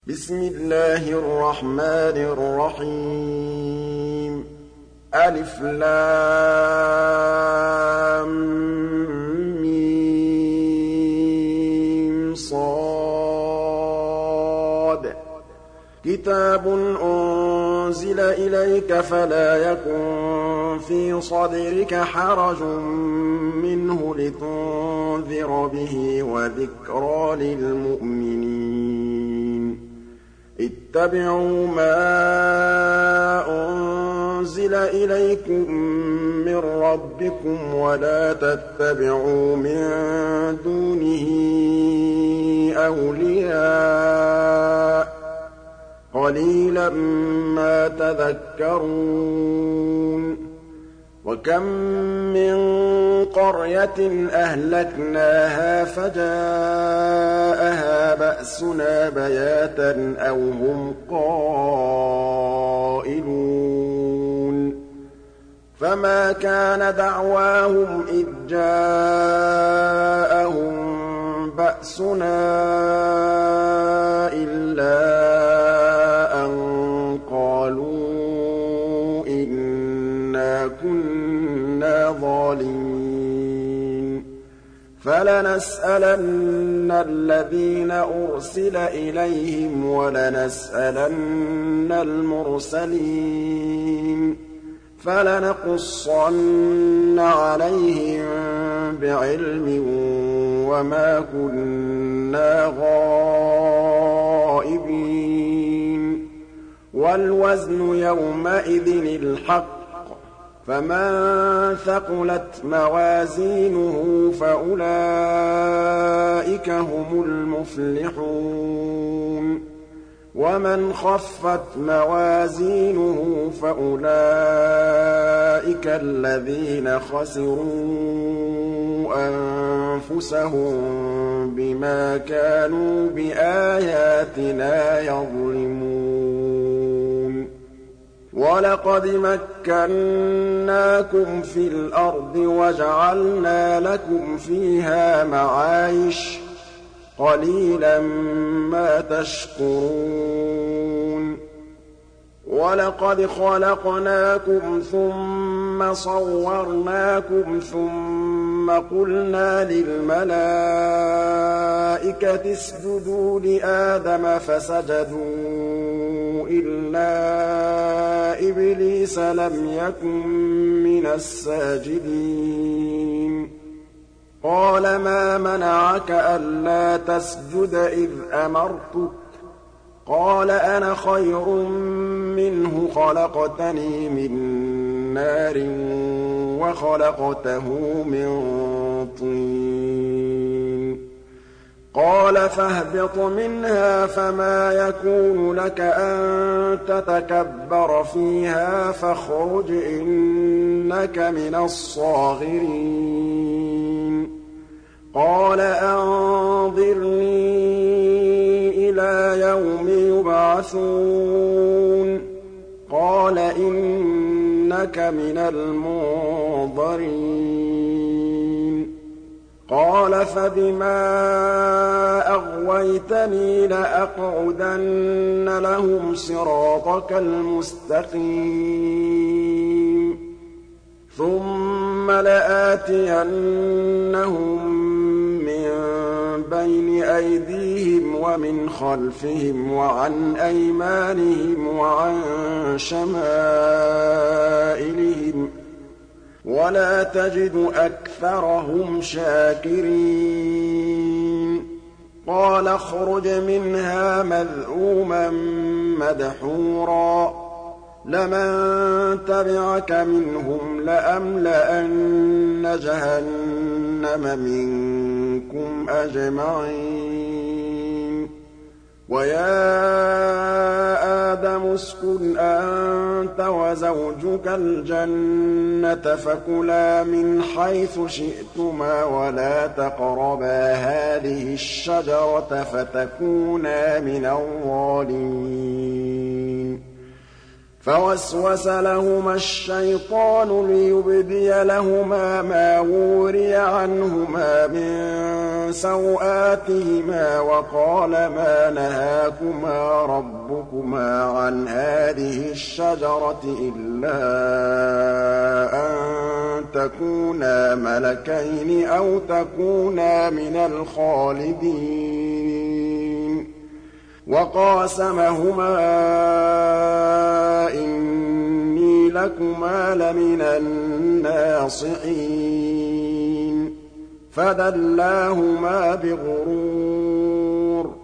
بسم الله الرحمن الرحيم ألف لام ميم صاد كتاب أنزل إليك فلا يكن في صدرك حرج منه لتنذر به وذكرى للمؤمنين اتبعوا ما أنزل إليكم من ربكم ولا تتبعوا من دونه أولياء قليلا ما تذكرون وكم من قرية أهلكناها فجاءها بأسنا بياتا أو هم قائلون فما كان دعواهم إذ جاءهم بأسنا إلا كنا ظالمين فلنسألن الذين أرسل إليهم ولنسألن المرسلين فلنقصن عليهم بعلم وما كنا غائبين والوزن يومئذ الحق فمن ثقلت موازينه فأولئك هم المفلحون ومن خفت موازينه فأولئك الذين خسروا أنفسهم بما كانوا بآياتنا يظلمون وَلَقَدْ مَكَّنَّاكُمْ فِي الْأَرْضِ وَجَعَلْنَا لَكُمْ فِيهَا مَعَايِشَ ۗ قَلِيلًا مَّا تَشْكُرُونَ وَلَقَدْ خَلَقْنَاكُمْ ثُمَّ صَوَّرْنَاكُمْ ثُمَّ قُلْنَا لِلْمَلَائِكَةِ اسْجُدُوا لِآدَمَ فَسَجَدُوا إِلَّا إِبْلِيسَ لَمْ يَكُن مِّنَ السَّاجِدِينَ قَالَ مَا مَنَعَكَ أَلَّا تَسْجُدَ إِذْ أَمَرْتُكَ قَالَ أَنَا خَيْرٌ مِّنْهُ خَلَقْتَنِي مِن نَّارٍ وَخَلَقْتَهُ مِن طِينٍ قَالَ فَاهْبِطْ مِنْهَا فَمَا يَكُونُ لَكَ أَن تَتَكَبَّرَ فِيهَا فَاخْرُجْ إِنَّكَ مِنَ الصَّاغِرِينَ قَالَ أَنظِرْنِي إِلَىٰ يَوْمِ يُبْعَثُونَ قَالَ إِنَّكَ مِنَ الْمُنظَرِينَ قَالَ فَبِمَا أَغْوَيْتَنِي لَأَقْعُدَنَّ لَهُمْ صِرَاطَكَ الْمُسْتَقِيمَ ثُمَّ لَآتِيَنَّهُم مِّن بَيْنِ أَيْدِيهِمْ وَمِنْ خَلْفِهِمْ وَعَنْ أَيْمَانِهِمْ وَعَن شَمَائِلِهِمْ ۖ وَلَا تَجِدُ أَكْثَرَهُمْ شَاكِرِينَ قَالَ اخْرُجْ مِنْهَا مَذْءُومًا مَّدْحُورًا لَمَن تَبِعَكَ مِنْهُمْ لَأَمْلَأَنَّ جَهَنَّمَ مِنكُمْ أَجْمَعِينَ وَيَا آدَمُ اسْكُنْ أَنتَ وَزَوْجُكَ الْجَنَّةَ فَكُلَا مِنْ حَيْثُ شِئْتُمَا وَلَا تَقْرَبَا هَٰذِهِ الشَّجَرَةَ فَتَكُونَا مِنَ الظَّالِمِينَ فوسوس لهما الشيطان ليبدي لهما ما وري عنهما من سوآتهما وقال ما نهاكما ربكما عن هذه الشجرة إلا أن تكونا ملكين أو تكونا من الخالدين وقاسمهما إني لكما لمن الناصحين فدلاهما بغرور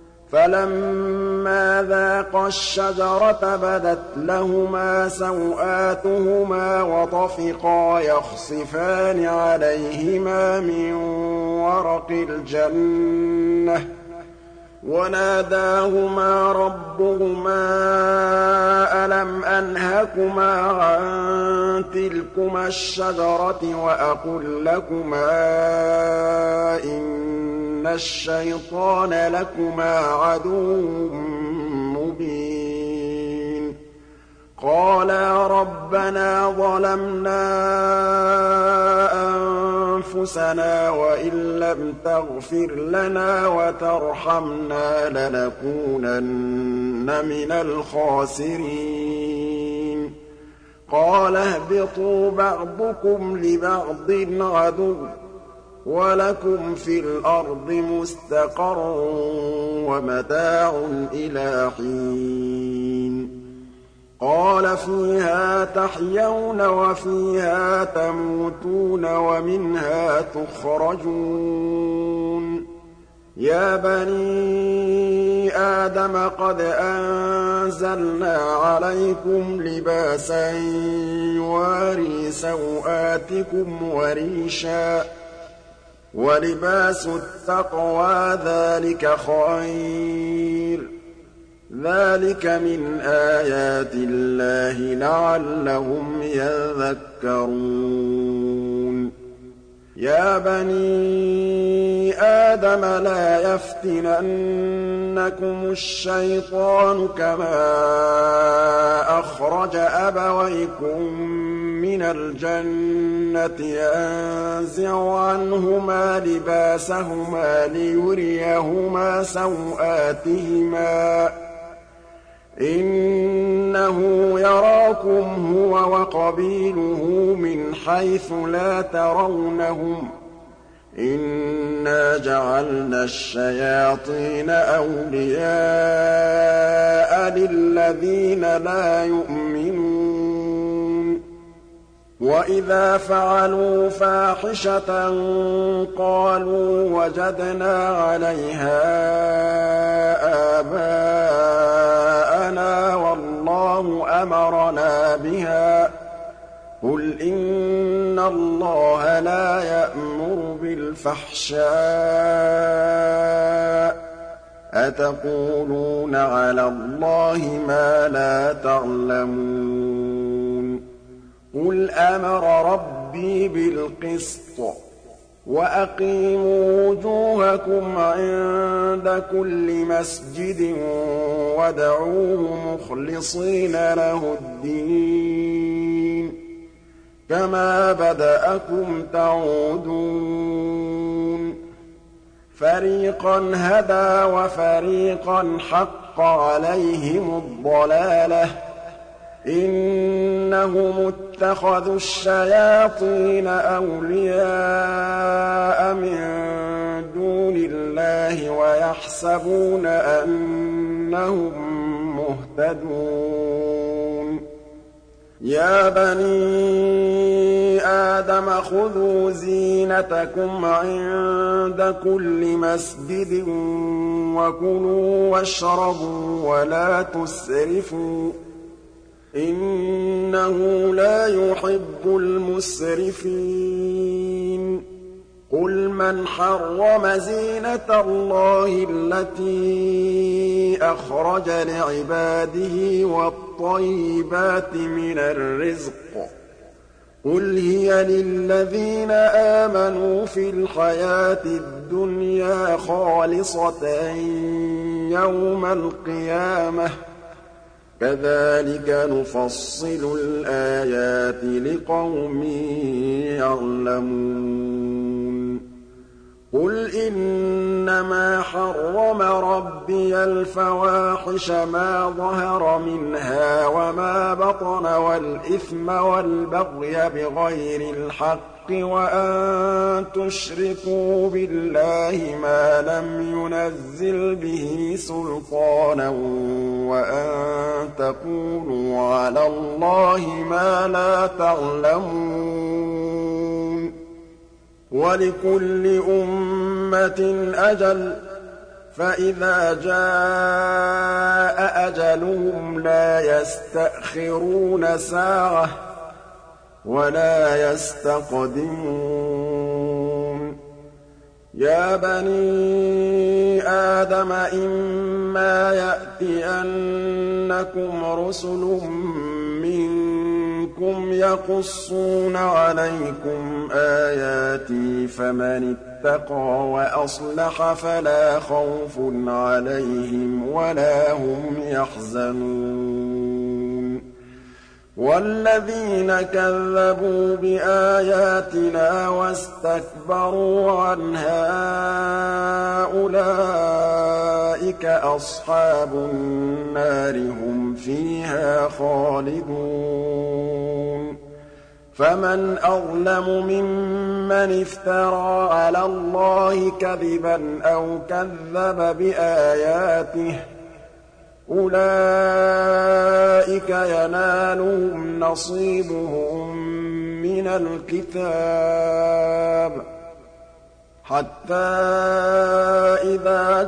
فلما ذاقا الشجرة بدت لهما سوآتهما وطفقا يخصفان عليهما من ورق الجنة وناداهما ربهما ألم أنهكما عن تلكما الشجرة وأقل لكما إن الشيطان لكما عدو مبين قالا ربنا ظلمنا أنفسنا وإن لم تغفر لنا وترحمنا لنكونن من الخاسرين قال اهبطوا بعضكم لبعض عدو ولكم في الأرض مستقر ومتاع إلى حين قال فيها تحيون وفيها تموتون ومنها تخرجون يا بني آدم قد أنزلنا عليكم لباسا يواري سوآتكم وريشا ولباس التقوى ذلك خير ذلك من آيات الله لعلهم يذكرون يا بني آدم لا يفتننكم الشيطان كما أخرج أبويكم من الجنة ينزع عنهما لباسهما ليريهما سوآتهما إنه يراكم هو وقبيله من حيث لا ترونهم إنا جعلنا الشياطين أولياء للذين لا يؤمنون وإذا فعلوا فاحشة قالوا وجدنا عليها آباءنا والله أمرنا بها قل إن الله لا يأمر بالفحشاء أتقولون على الله ما لا تعلمون قل أمر ربي بالقسط وأقيموا وجوهكم عند كل مسجد وادعوه مخلصين له الدين كما بدأكم تعودون فريقا هدى وفريقا حق عليهم الضلالة إنهم اتخذوا الشياطين أولياء من دون الله ويحسبون أنهم مهتدون يا بني آدم خذوا زينتكم عند كل مسجد وكلوا واشربوا ولا تسرفوا إنه لا يحب المسرفين قل من حرم زينة الله التي أخرج لعباده والطيبات من الرزق قل هي للذين آمنوا في الحياة الدنيا خالصة يوم القيامة كَذَٰلِكَ نُفَصِّلُ الْآيَاتِ لِقَوْمٍ يَعْلَمُونَ قُلْ إِنَّمَا حَرَّمَ رَبِّيَ الْفَوَاحِشَ مَا ظَهَرَ مِنْهَا وَمَا بَطَنَ وَالْإِثْمَ وَالْبَغْيَ بِغَيْرِ الْحَقِّ وَأَن تُشْرِكُوا بِاللَّهِ مَا لَمْ يُنَزِّلْ بِهِ سُلْطَانًا وَأَن تَقُولُوا عَلَى اللَّهِ مَا لَا تَعْلَمُونَ وَلِكُلِّ أُمَّةٍ أَجَلٌ ۖ فَإِذَا جَاءَ أَجَلُهُمْ لَا يَسْتَأْخِرُونَ سَاعَةً ۖ وَلَا يَسْتَقْدِمُونَ يَا بَنِي آدَمَ إِمَّا يَأْتِيَنَّكُمْ رُسُلٌ مِّنكُمْ يَقُصُّونَ عَلَيْكُمْ آيَاتِي فَمَنِ اتَّقَىٰ وَأَصْلَحَ فَلَا خَوْفٌ عَلَيْهِمْ وَلَا هُمْ يَحْزَنُونَ وَالَّذِينَ كَذَّبُوا بِآيَاتِنَا وَاسْتَكْبَرُوا عَنْهَا أُولَٰئِكَ أَصْحَابُ النَّارِ ۖ هُمْ فِيهَا خَالِدُونَ فَمَنْ أَظْلَمُ مِمَّنِ افْتَرَىٰ عَلَى اللَّهِ كَذِبًا أَوْ كَذَّبَ بِآيَاتِهِ ۚ أُولَٰئِكَ يَنَالُهُمْ نَصِيبُهُم مِّنَ الْكِتَابِ حَتَّىٰ إِذَا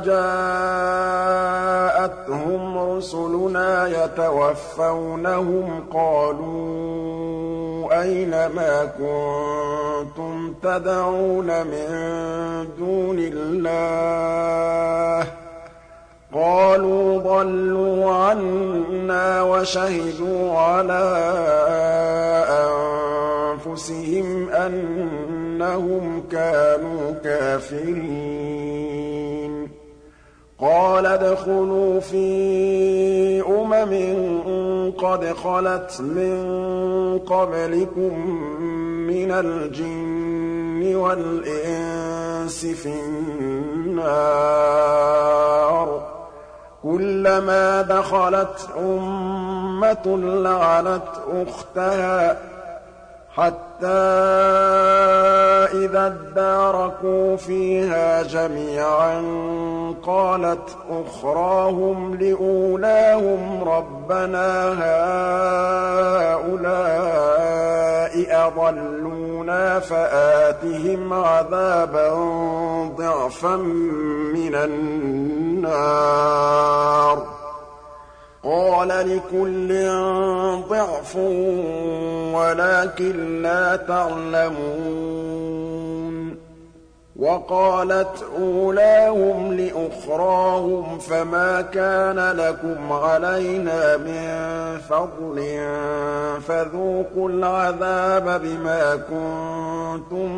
جَاءَتْهُمْ رُسُلُنَا يَتَوَفَّوْنَهُمْ قَالُوا أَيْنَ مَا كُنتُمْ تَدْعُونَ مِن دُونِ اللَّهِ ۖ قَالُوا ضَلُّوا عَنَّا وَشَهِدُوا عَلَىٰ أَنفُسِهِمْ أَنَّهُمْ كَانُوا كَافِرِينَ قَالَ ادْخُلُوا فِي قَدْ خَلَتْ مِن قَبْلِكُم مِّنَ الْجِنِّ وَالْإِنسِ فِي النَّارِ كُلَّمَا دَخَلَتْ أُمَّةٌ لَّعَنَتْ أُخْتَهَا حَتَّىٰ إِذَا ادَّارَكُوا فِيهَا جَمِيعًا قَالَتْ أُخْرَاهُمْ لِأُولَاهُمْ رَبَّنَا هَٰؤُلَاءِ أَضَلُّونَا فَآتِهِمْ عَذَابًا ضِعْفًا مِّنَ النَّارِ قَالَ لِكُلٍّ ضِعْفٌ وَلَٰكِن لَّا تَعْلَمُونَ وَقَالَتْ أُولَاهُمْ لِأُخْرَاهُمْ فَمَا كَانَ لَكُمْ عَلَيْنَا مِن فَضْلٍ فَذُوقُوا الْعَذَابَ بِمَا كُنتُمْ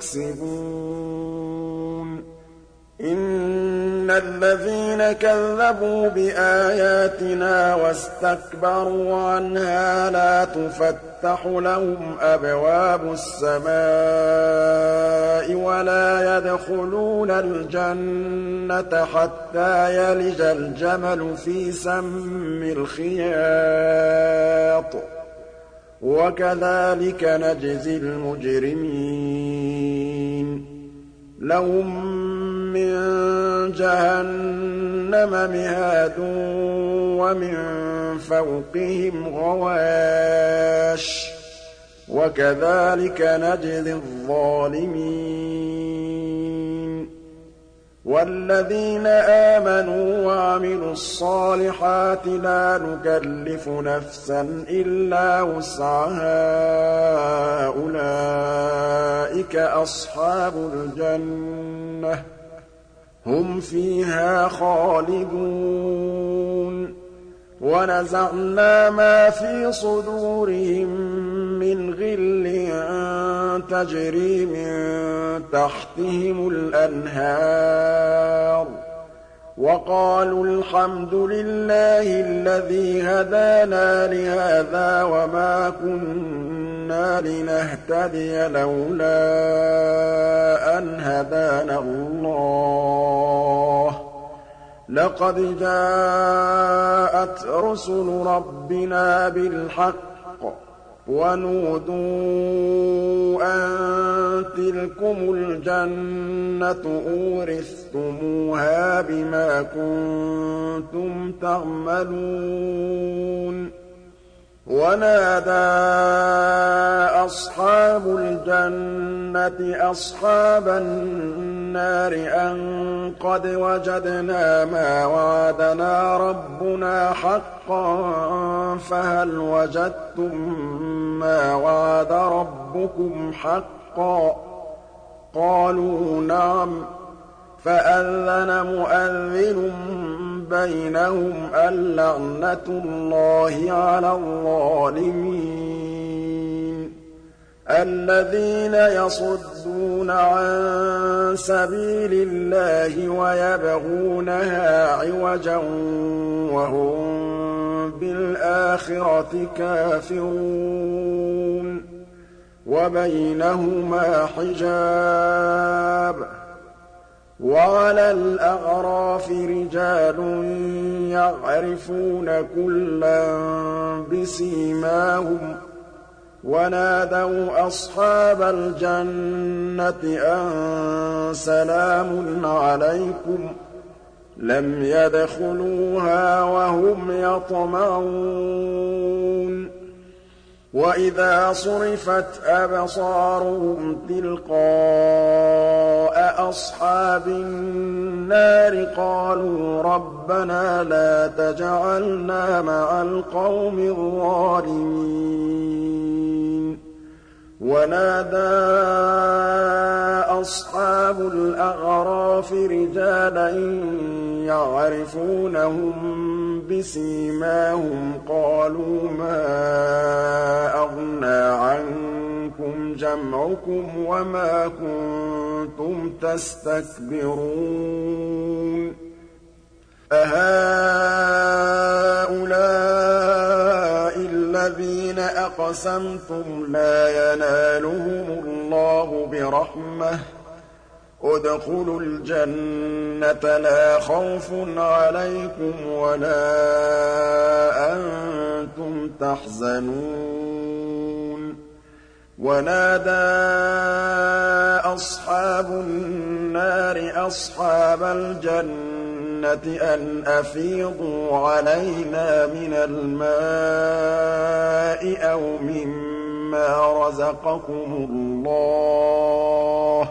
تَكْسِبُونَ إِنَّ الَّذِينَ كَذَّبُوا بِآيَاتِنَا وَاسْتَكْبَرُوا عَنْهَا لَا تُفَتَّحُ لَهُمْ أَبْوَابُ السَّمَاءِ وَلَا يَدْخُلُونَ الْجَنَّةَ حَتَّىٰ يَلِجَ الْجَمَلُ فِي سَمِّ الْخِيَاطِ ۚ وَكَذَٰلِكَ نَجْزِي الْمُجْرِمِينَ لَهُم مِّن جَهَنَّمَ مِهَادٌ وَمِن فَوْقِهِمْ غَوَاشٍ ۚ وَكَذَٰلِكَ نَجْزِي الظَّالِمِينَ وَالَّذِينَ آمَنُوا وَعَمِلُوا الصَّالِحَاتِ لَا نُكَلِّفُ نَفْسًا إِلَّا وُسْعَهَا أُولَٰئِكَ أَصْحَابُ الْجَنَّةِ ۖ هُمْ فِيهَا خَالِدُونَ وَنَزَعْنَا مَا فِي صُدُورِهِم مِّنْ غِلٍّ تَجْرِي مِن تَحْتِهِمُ الْأَنْهَارُ وَقَالُوا الْحَمْدُ لِلَّهِ الَّذِي هَدَانَا لِهَٰذَا وَمَا كُنَّا لِنَهْتَدِيَ لَوْلَا أَنْ هَدَانَا اللَّهُ ۖ لَقَدْ جَاءَتْ رُسُلُ رَبِّنَا بِالْحَقِّ ۖ وَنُودُوا أَن تِلْكُمُ الْجَنَّةُ أُورِثْتُمُوهَا بِمَا كُنتُمْ تَعْمَلُونَ وَنَادَىٰ أَصْحَابُ الْجَنَّةِ أَصْحَابَ النَّارِ أَن قَدْ وَجَدْنَا مَا وَعَدَنَا رَبُّنَا حَقًّا فَهَلْ وَجَدتُّم مَّا وَعَدَ رَبُّكُمْ حَقًّا ۖ قَالُوا نَعَمْ ۖ فَأَذَّنَ مُؤَذِّنٌ بَيْنَهُمْ اللَّعْنَةُ اللَّهِ عَلَى الظَّالِمِينَ الَّذِينَ يَصُدُّونَ عَن سَبِيلِ اللَّهِ وَيَبْغُونَهَا عِوَجًا وَهُم بِالْآخِرَةِ كَافِرُونَ وَبَيْنَهُمَا حِجَابٌ ۚ وَعَلَى الْأَعْرَافِ رِجَالٌ يَعْرِفُونَ كُلًّا بِسِيمَاهُمْ ۚ وَنَادَوْا أَصْحَابَ الْجَنَّةِ أَن سَلَامٌ عَلَيْكُمْ ۚ لَمْ يَدْخُلُوهَا وَهُمْ يَطْمَعُونَ وَإِذَا صُرِفَتْ أَبْصَارُهُمْ تِلْقَاءَ أَصْحَابِ النَّارِ قَالُوا رَبَّنَا لَا تَجْعَلْنَا مَعَ الْقَوْمِ الظَّالِمِينَ وَنَادَىٰ أَصْحَابُ الْأَعْرَافِ رِجَالًا يَعْرِفُونَهُم بِسِيمَاهُمْ قَالُوا مَا أَغْنَىٰ عَنكُمْ جَمْعُكُمْ وَمَا كُنتُمْ تَسْتَكْبِرُونَ أَهَٰؤُلَاءِ الَّذِينَ أَقْسَمْتُمْ لَا يَنَالُهُمُ اللَّهُ بِرَحْمَةٍ ۚ ادْخُلُوا الْجَنَّةَ لَا خَوْفٌ عَلَيْكُمْ وَلَا أَنتُمْ تَحْزَنُونَ وَنَادَىٰ أَصْحَابُ النَّارِ أَصْحَابَ الْجَنَّةِ أَنْ أَفِيضُوا عَلَيْنَا مِنَ الْمَاءِ أَوْ مِمَّا رَزَقَكُمُ اللَّهُ ۚ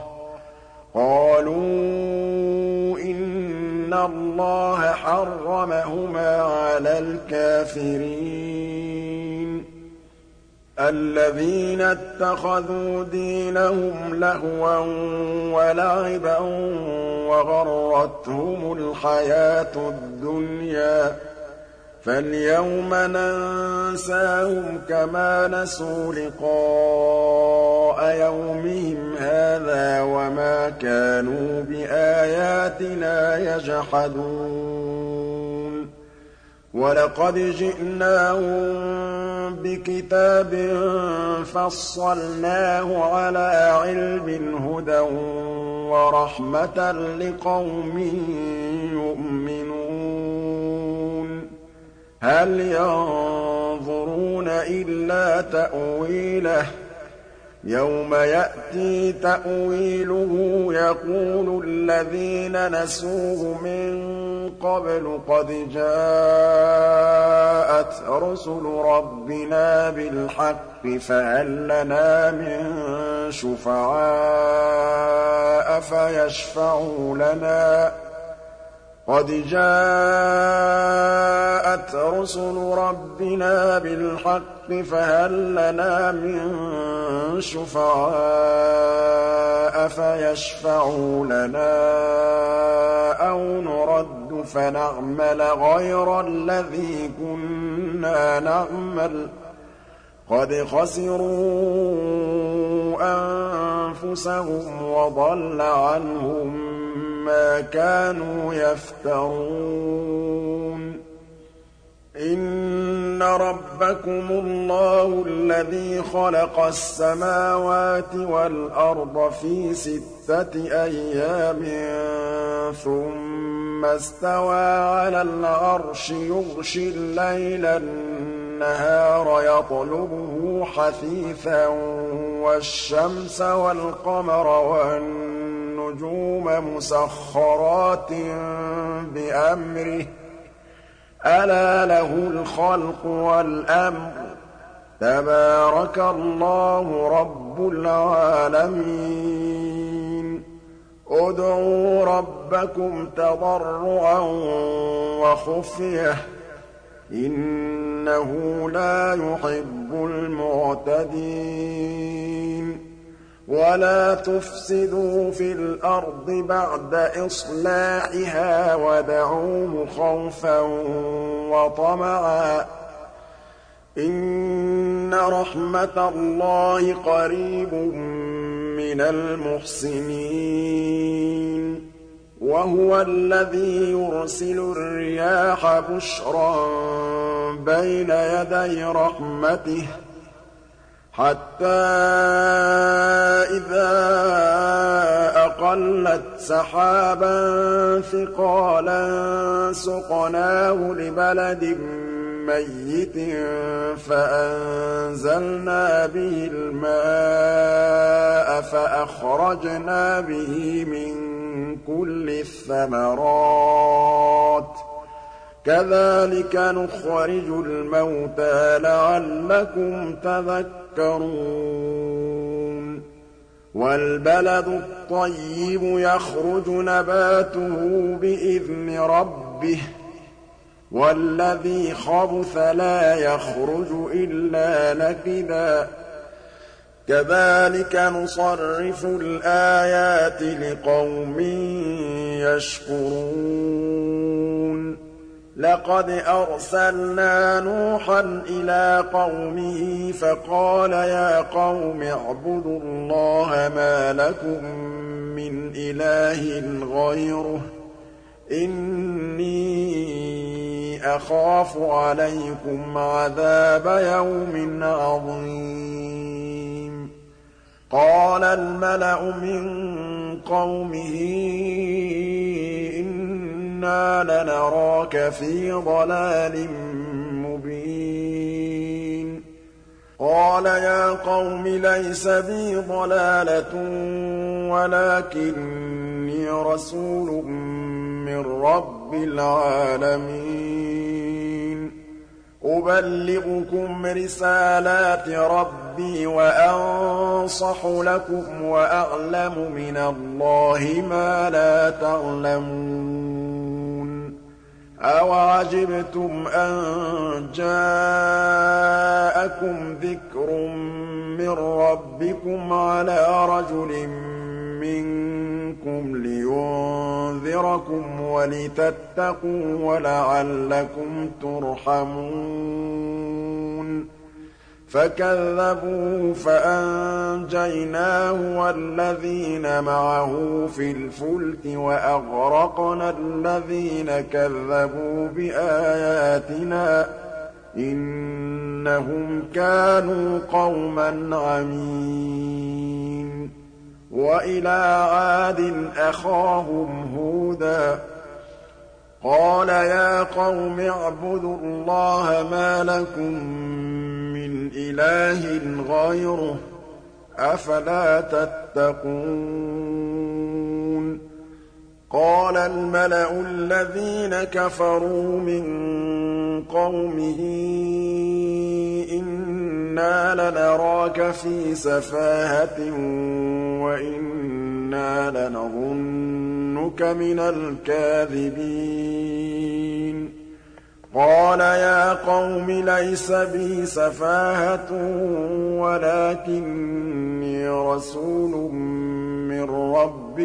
قَالُوا إِنَّ اللَّهَ حَرَّمَهُمَا عَلَى الْكَافِرِينَ الَّذِينَ اتَّخَذُوا دِينَهُمْ لَهْوًا وَلَعِبًا وَغَرَّتْهُمُ الْحَيَاةُ الدُّنْيَا فَالْيَوْمَ نَنسَاهُمْ كَمَا نَسُوا لِقَاءَ يَوْمِهِمْ هَٰذَا وَمَا كَانُوا بِآيَاتِنَا يَجْحَدُونَ وَلَقَدْ جِئْنَاهُم بِكِتَابٍ فَصَّلْنَاهُ عَلَىٰ عِلْمٍ هُدًى وَرَحْمَةً لِّقَوْمٍ يُؤْمِنُونَ هَلْ يَنظُرُونَ إِلَّا تَأْوِيلَهُ ۚ يَوْمَ يَأْتِي تَأْوِيلُهُ يَقُولُ الَّذِينَ نَسُوهُ مِن قَبْلُ قَدْ جَاءَتْ رُسُلُ رَبِّنَا بِالْحَقِّ فَهَل لَّنَا مِن شُفَعَاءَ فَيَشْفَعُوا لَنَا ۚ قَدْ جَاءَتْ رُسُلُ رَبِّنَا بِالْحَقِّ فَهَل لَّنَا مِن شُفَعَاءَ فَيَشْفَعُوا لَنَا أَوْ نُرَدُّ فَنَعْمَلَ غَيْرَ الَّذِي كُنَّا نَعْمَلُ ۚ قَدْ خَسِرُوا أَنفُسَهُمْ وَضَلَّ عَنْهُم مَا كَانُوا يَفْتَرُونَ إِنَّ رَبَّكُمُ اللَّهُ الَّذِي خَلَقَ السَّمَاوَاتِ وَالْأَرْضَ فِي 6 أَيَّامٍ ثُمَّ اسْتَوَىٰ عَلَى الْعَرْشِ يُغْشِي اللَّيْلَ النَّهَارَ يَطْلُبُهُ حَثِيثًا وَالشَّمْسَ وَالْقَمَرَ وَالنُّجُومَ مُسَخَّرَاتٍ بِأَمْرِهِ ۗ أَلَا لَهُ الْخَلْقُ وَالْأَمْرُ ۗ تَبَارَكَ اللَّهُ رَبُّ الْعَالَمِينَ ادْعُوا رَبَّكُمْ تَضَرُّعًا وَخُفْيَةً ۚ إِنَّهُ لَا يُحِبُّ الْمُعْتَدِينَ وَلَا تُفْسِدُوا فِي الْأَرْضِ بَعْدَ إِصْلَاحِهَا وَادْعُوهُ خَوْفًا وَطَمَعًا ۚ إِنَّ رَحْمَتَ اللَّهِ قَرِيبٌ مِّنَ الْمُحْسِنِينَ وَهُوَ الَّذِي يُرْسِلُ الرِّيَاحَ بُشْرًا بَيْنَ يَدَيْ رَحْمَتِهِ حَتَّىٰ إِذَا أَقَلَّتْ سَحَابًا ثِقَالًا سُقْنَاهُ لِبَلَدٍ مَّيِّتٍ فَأَنزَلْنَا بِهِ الْمَاءَ فَأَخْرَجْنَا بِهِ مِن كُلِّ الثَّمَرَاتِ ۚ كَذَٰلِكَ نُخْرِجُ الْمَوْتَىٰ لَعَلَّكُمْ تَذَكَّرُونَ وَالْبَلَدُ الطَّيِّبُ يَخْرُجُ نَبَاتُهُ بِإِذْنِ رَبِّهِ ۖ وَالَّذِي خَبُثَ لَا يَخْرُجُ إِلَّا نَكِدًا ۚ كَذَٰلِكَ نُصَرِّفُ الْآيَاتِ لِقَوْمٍ يَشْكُرُونَ لَقَدْ أَرْسَلْنَا نُوحًا إِلَىٰ قَوْمِهِ فَقَالَ يَا قَوْمِ اعْبُدُوا اللَّهَ مَا لَكُم مِّنْ إِلَٰهٍ غَيْرُهُ إِنِّي أَخَافُ عَلَيْكُمْ عَذَابَ يَوْمٍ عَظِيمٍ قَالَ الْمَلَأُ مِن قَوْمِهِ إِنَّا لَنَرَاكَ فِي ضَلَالٍ مُّبِينٍ قَالَ يَا قَوْمِ لَيْسَ بِي ضَلَالَةٌ وَلَٰكِنِّي رَسُولٌ مِّن رَّبِّ الْعَالَمِينَ أُبَلِّغُكُمْ رِسَالَاتِ رَبِّي وَأَنصَحُ لَكُمْ وَأَعْلَمُ مِنَ اللَّهِ مَا لَا تَعْلَمُونَ أَوَعَجِبْتُمْ أَن جَاءَكُمْ ذِكْرٌ مِّن رَّبِّكُمْ عَلَىٰ رَجُلٍ مِّنكُمْ لِيُنذِرَكُمْ وَلِتَتَّقُوا وَلَعَلَّكُمْ تُرْحَمُونَ فَكَذَّبُوهُ فَأَنجَيْنَاهُ وَالَّذِينَ مَعَهُ فِي الْفُلْكِ وَأَغْرَقْنَا الَّذِينَ كَذَّبُوا بِآيَاتِنَا ۚ إِنَّهُمْ كَانُوا قَوْمًا عَمِينَ وَإِلَىٰ عَادٍ أَخَاهُمْ هُودًا ۚ قَالَ يَا قَوْمِ اعْبُدُوا اللَّهَ مَا لَكُم مِّنْ إِلَٰهٍ غَيْرُهُ ۖ أَفَلَا تَتَّقُونَ قَالَ الْمَلَأُ الَّذِينَ كَفَرُوا مِن قَوْمِهِ إِنَّا لَنَرَاكَ فِي سَفَاهَةٍ وَإِنَّا لَنَظُنُّكَ مِنَ الْكَاذِبِينَ قَالَ يَا قَوْمِ لَيْسَ بِي سَفَاهَةٌ وَلَٰكِنِّي رَسُولٌ مِّن رَّبِّ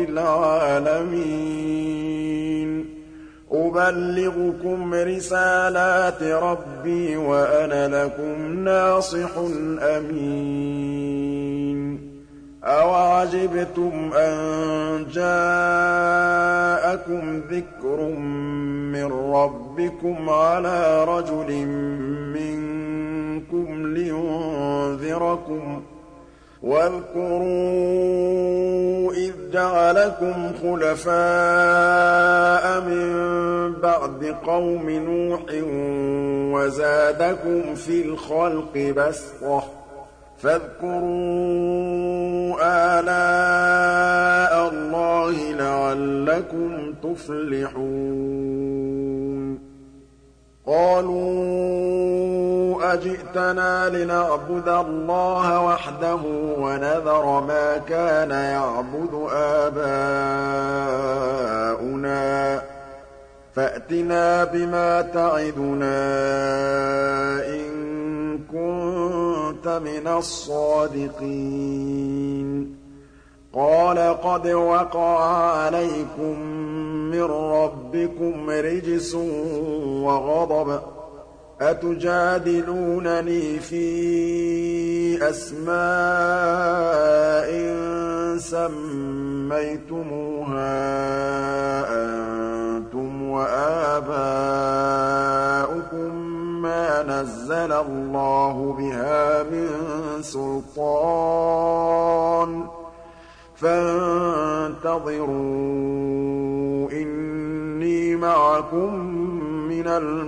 الْعَالَمِينَ أُبَلِّغُكُمْ رِسَالَاتِ رَبِّي وَأَنَا لَكُمْ نَاصِحٌ أَمِينٌ أَوَعَجِبْتُمْ أَن جَاءَكُمْ ذِكْرٌ مِّن رَّبِّكُمْ عَلَىٰ رَجُلٍ مِّنكُمْ لِيُنذِرَكُمْ ۚ وَاذْكُرُوا إِذْ جَعَلَكُمْ خُلَفَاءَ مِن بَعْدِ قَوْمِ نُوحٍ وَزَادَكُمْ فِي الْخَلْقِ بَسْطَةً ۖ فاذكروا آلاء اللَّهِ لَعَلَّكُمْ تُفْلِحُونَ قَالُوا أَجِئْتَنَا لِنَعْبُدَ اللَّهَ وَحْدَهُ وَنَذَرَ مَا كَانَ يَعْبُدُ آبَاؤُنَا فَأْتِنَا بِمَا تَعِدُنَا إِن كُنتَ مِنَ الصَّادِقِينَ قَالَ قَدْ وَقَعَ عَلَيْكُم مِّن رَّبِّكُمْ رِجْسٌ وَغَضَبٌ ۖ أَتُجَادِلُونَنِي فِي أَسْمَاءٍ سَمَّيْتُمُوهَا أَنتُمْ وَآبَاؤُكُم مَّا نَزَّلَ اللَّهُ بِهَا مِن سُلْطَانٍ ۚ فَانتَظِرُوا إِنِّي مَعَكُم مِّنَ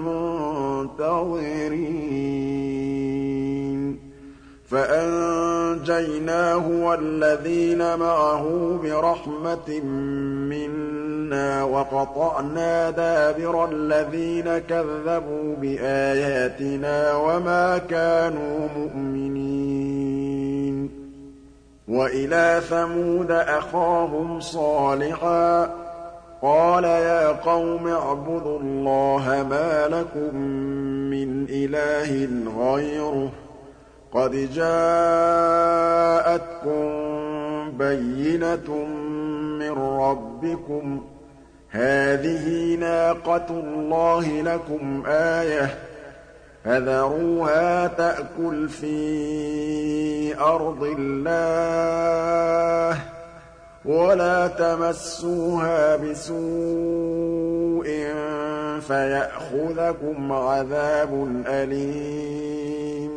الْمُنتَظِرِينَ فَأَنجَيْنَاهُ وَالَّذِينَ مَعَهُ بِرَحْمَةٍ مِّنَّا وَقَطَعْنَا دَابِرَ الَّذِينَ كَذَّبُوا بِآيَاتِنَا وَمَا كَانُوا مُؤْمِنِينَ وَإِلَىٰ ثَمُودَ أَخَاهُمْ صَالِحًا ۚ قَالَ يَا قَوْمِ اعْبُدُوا اللَّهَ مَا لَكُم مِّنْ إِلَٰهٍ غَيْرُهُ ۖ قَدْ جَاءَتْكُم بَيِّنَةٌ مِّن رَّبِّكُمْ ۖ هَٰذِهِ نَاقَةُ اللَّهِ لَكُمْ آيَةً ۖ فَذَرُوهَا تَأْكُلْ فِي أَرْضِ اللَّهِ وَلَا تَمَسُّوهَا بِسُوءٍ فَيَأْخُذَكُمْ عَذَابٌ أَلِيمٌ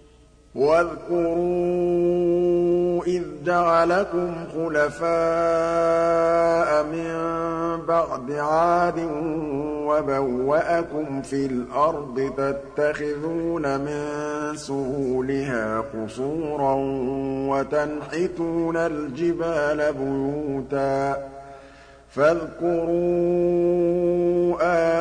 وَاذْكُرُوا إِذْ جَعَلَكُمْ خُلَفَاءَ مِن بَعْدِ عَادٍ وَبَوَّأَكُمْ فِي الْأَرْضِ تَتَّخِذُونَ مِن سُهُولِهَا قُصُورًا وَتَنْحِتُونَ الْجِبَالَ بُيُوتًا فَاذْكُرُوا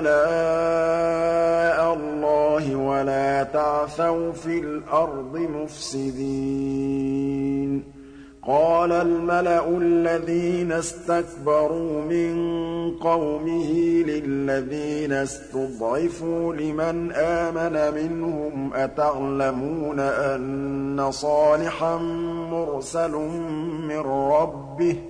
آلَاءَ اللَّهِ وَلَا تَعْثَوْا فِي الْأَرْضِ مُفْسِدِينَ قَالَ الْمَلَأُ الَّذِينَ اسْتَكْبَرُوا مِن قَوْمِهِ لِلَّذِينَ اسْتُضْعِفُوا لِمَنْ آمَنَ مِنْهُمْ أَتَعْلَمُونَ أَنَّ صَالِحًا مُّرْسَلٌ مِّن رَّبِّهِ ۚ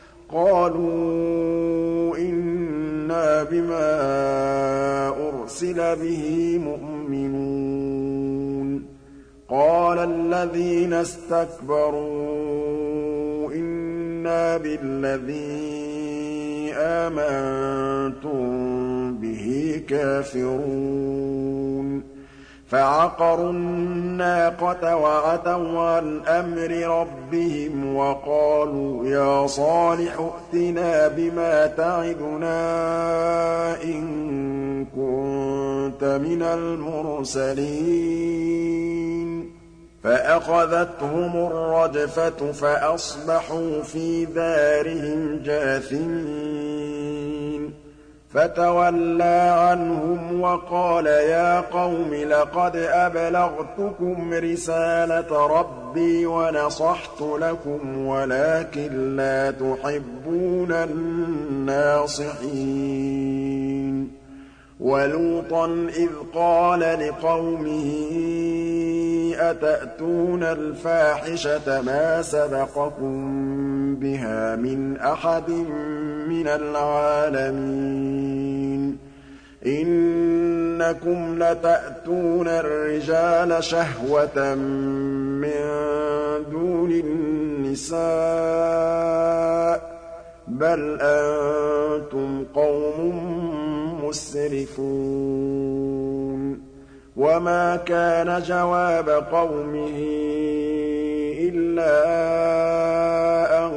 قَالُوا إِنَّا بِمَا أُرْسِلَ بِهِ مُؤْمِنُونَ قَالَ الَّذِينَ اسْتَكْبَرُوا إِنَّا بِالَّذِي آمَنتُم بِهِ كَافِرُونَ فَعَقَرُوا النَّاقَةَ وَعَتَوْا عَنْ أَمْرِ رَبِّهِمْ وَقَالُوا يَا صَالِحُ ائْتِنَا بِمَا تَعِدُنَا إِن كُنتَ مِنَ الْمُرْسَلِينَ فَأَخَذَتْهُمُ الرَّجْفَةُ فَأَصْبَحُوا فِي دَارِهِمْ جَاثِمِينَ فَتَوَلَّىٰ عَنْهُمْ وَقَالَ يَا قَوْمِ لَقَدْ أَبْلَغْتُكُمْ رِسَالَةَ رَبِّي وَنَصَحْتُ لَكُمْ وَلَٰكِن لَّا تُحِبُّونَ النَّاصِحِينَ وَلُوطًا إِذْ قَالَ لِقَوْمِهِ أَتَأْتُونَ الْفَاحِشَةَ مَا سَبَقَكُم بِهَا مِنْ أَحَدٍ مِّنَ الْعَالَمِينَ إِنَّكُمْ لَتَأْتُونَ الرِّجَالَ شَهْوَةً مِّن دُونِ النِّسَاءِ النِّسَاءِ بَلْ أَنتُمْ قَوْمٌ مُّسْرِفُونَ وَمَا كَانَ جَوَابَ قَوْمِهِ إِلَّا أَن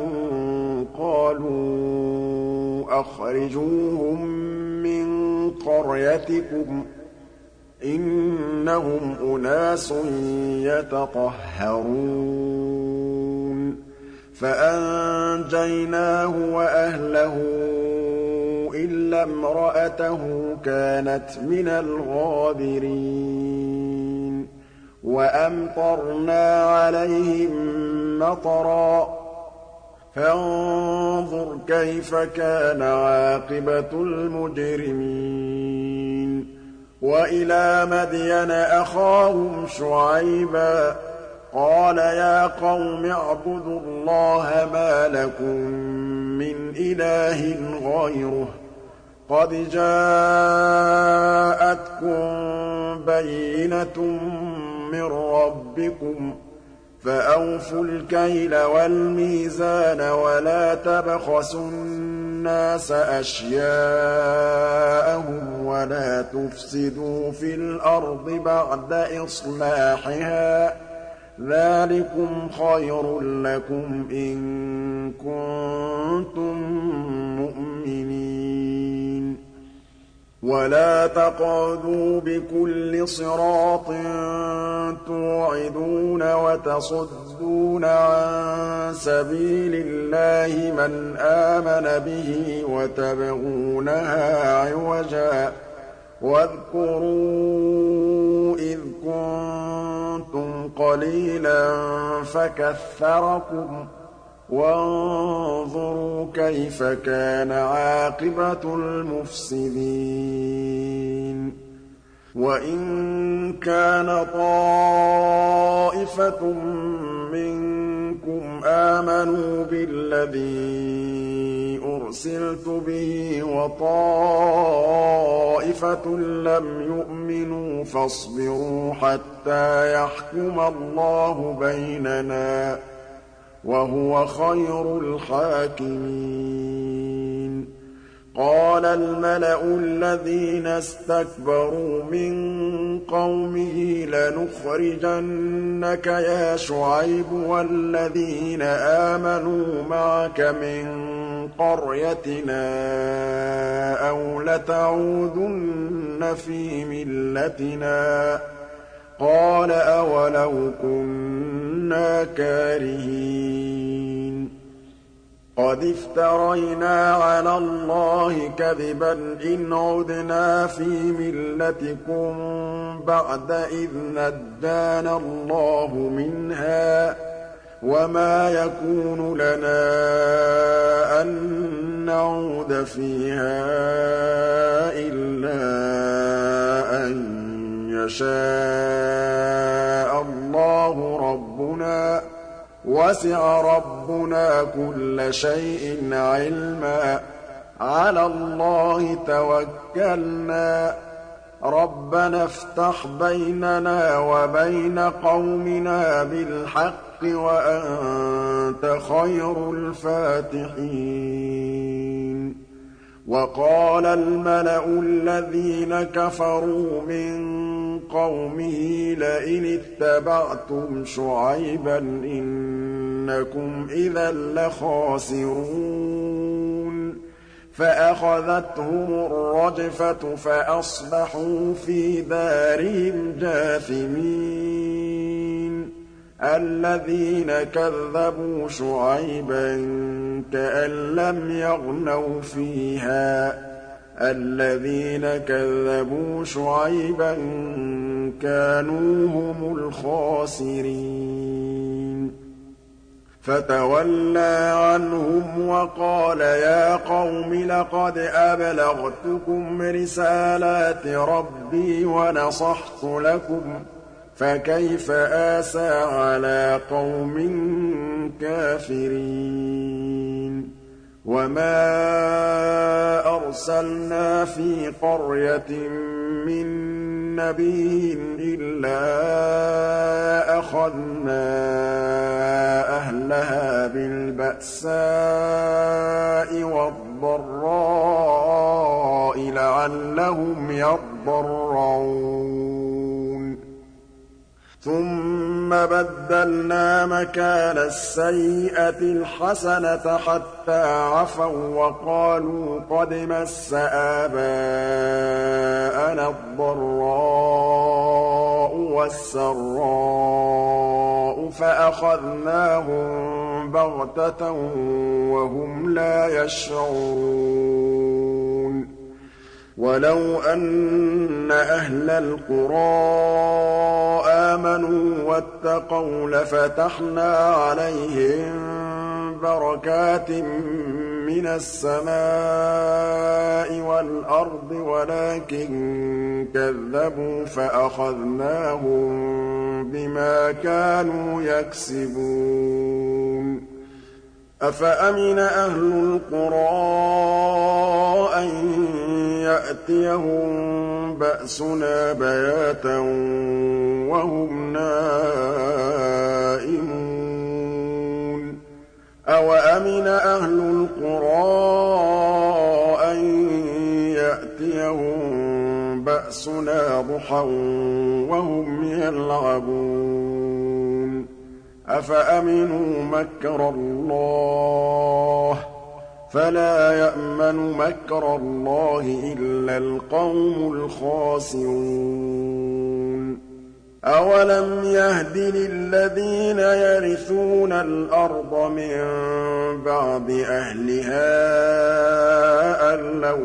قَالُوا أَخْرِجُوهُم مِّن قَرْيَتِكُمْ ۖ إِنَّهُمْ أُنَاسٌ يَتَطَهَّرُونَ فَأَنجَيْنَاهُ وَأَهْلَهُ إِلَّا امْرَأَتَهُ كَانَتْ مِنَ الْغَابِرِينَ وَأَمْطَرْنَا عَلَيْهِم مَّطَرًا ۖ فَانظُرْ كَيْفَ كَانَ عَاقِبَةُ الْمُجْرِمِينَ وَإِلَىٰ مَدْيَنَ أَخَاهُمْ شُعَيْبًا ۗ قَالَ يَا قَوْمِ اعْبُدُوا اللَّهَ مَا لَكُم مِّنْ إِلَٰهٍ غَيْرُهُ ۖ قَدْ جَاءَتْكُم بَيِّنَةٌ مِّن رَّبِّكُمْ ۖ فَأَوْفُوا الْكَيْلَ وَالْمِيزَانَ وَلَا تَبْخَسُوا النَّاسَ أَشْيَاءَهُمْ وَلَا تُفْسِدُوا فِي الْأَرْضِ بَعْدَ إِصْلَاحِهَا ۚ ذَٰلِكُمْ خَيْرٌ لَّكُمْ إِن كُنتُم مُّؤْمِنِينَ وَلَا تَقْعُدُوا بِكُلِّ صِرَاطٍ تُوعِدُونَ وَتَصُدُّونَ عَن سَبِيلِ اللَّهِ مَنْ آمَنَ بِهِ وَتَبْغُونَهَا عِوَجًا ۚ وَاذْكُرُوا إِذْ كُنتُمْ قَلِيلًا فَكَثَّرَكُمْ ۖ وَانظُرُوا كَيْفَ كَانَ عَاقِبَةُ الْمُفْسِدِينَ وَإِن كَانَ طَائِفَةٌ مِّنكُمْ آمَنُوا بِالَّذِي أُرْسِلْتُ بِهِ وَطَائِفَةٌ لَّمْ يُؤْمِنُوا فَاصْبِرُوا حَتَّىٰ يَحْكُمَ اللَّهُ بَيْنَنَا ۚ وَهُوَ خَيْرُ الْحَاكِمِينَ قَالَ الْمَلَأُ الَّذِينَ اسْتَكْبَرُوا مِن قَوْمِهِ لَنُخْرِجَنَّكَ يَا شُعَيْبُ وَالَّذِينَ آمَنُوا مَعَكَ مِن قَرْيَتِنَا أَوْ لَتَعُودُنَّ فِي مِلَّتِنَا ۚ قَالَ أَوَلَوْ كُنَّا كَارِهِينَ قَدِ افْتَرَيْنَا عَلَى اللَّهِ كَذِبًا إِنْ عُدْنَا فِي مِلَّتِكُم بَعْدَ إِذْ نَجَّانَا اللَّهُ مِنْهَا ۚ وَمَا يَكُونُ لَنَا أَن نَّعُودَ فِيهَا إِلَّا أَن يَشَاءَ اللَّهُ رَبُّنَا ۚ وَسِعَ رَبُّنَا كُلَّ شَيْءٍ عِلْمًا ۚ عَلَى اللَّهِ تَوَكَّلْنَا ۚ رَبَّنَا افْتَحْ بَيْنَنَا وَبَيْنَ قَوْمِنَا بِالْحَقِّ وَأَنتَ خَيْرُ الْفَاتِحِينَ وَقَالَ الْمَلَأُ الَّذِينَ كَفَرُوا مِن قَوْمِهِ لَئِنِ اتَّبَعْتُمْ شُعَيْبًا إِنَّكُمْ إِذًا لَّخَاسِرُونَ فَأَخَذَتْهُمُ الرَّجْفَةُ فَأَصْبَحُوا فِي دَارِهِمْ جَاثِمِينَ الَّذِينَ كَذَّبُوا شُعَيْبًا كَأَن لَّمْ يَغْنَوْا فِيهَا ۚ الَّذِينَ كَذَّبُوا شُعَيْبًا كَانُوا هُمُ الْخَاسِرِينَ فَتَوَلَّىٰ عَنْهُمْ وَقَالَ يَا قَوْمِ لَقَدْ أَبْلَغْتُكُمْ رِسَالَاتِ رَبِّي وَنَصَحْتُ لَكُمْ ۖ فَكَيْفَ آسَىٰ عَلَىٰ قَوْمٍ كَافِرِينَ وَمَا أَرْسَلْنَا فِي قَرْيَةٍ مِّن نَبِيٍّ إِلَّا أَخَذْنَا أَهْلَهَا بِالْبَأْسَاءِ وَالضَّرَّاءِ لَعَلَّهُمْ يَضَّرَّعُونَ ثُمَّ بَدَّلْنَا مَكَانَ السَّيِّئَةِ الْحَسَنَةَ حَتَّىٰ عَفَوا وَّقَالُوا قَدْ مَسَّ آبَاءَنَا الضَّرَّاءُ وَالسَّرَّاءُ فَأَخَذْنَاهُم بَغْتَةً وَهُمْ لَا يَشْعُرُونَ وَلَوْ أَنَّ أَهْلَ الْقُرَىٰ آمَنُوا وَاتَّقَوْا لَفَتَحْنَا عَلَيْهِم بَرَكَاتٍ مِّنَ السَّمَاءِ وَالْأَرْضِ وَلَٰكِن كَذَّبُوا فَأَخَذْنَاهُم بِمَا كَانُوا يَكْسِبُونَ أَفَأَمِنَ أَهْلُ الْقُرَىٰ أَن يَأْتِيَهُم بَأْسُنَا بَيَاتًا وَهُمْ نَائِمُونَ أَوَأَمِنَ أَهْلُ الْقُرَىٰ أَن يَأْتِيَهُم بَأْسُنَا ضُحًى وَهُمْ يَلْعَبُونَ أَفَأَمِنُوا مَكْرَ اللَّهِ ۚ فَلَا يَأْمَنُ مَكْرَ اللَّهِ إِلَّا الْقَوْمُ الْخَاسِرُونَ أَوَلَمْ يَهْدِ لِلَّذِينَ يَرِثُونَ الْأَرْضَ مِن بَعْدِ أَهْلِهَا أَن لَّوْ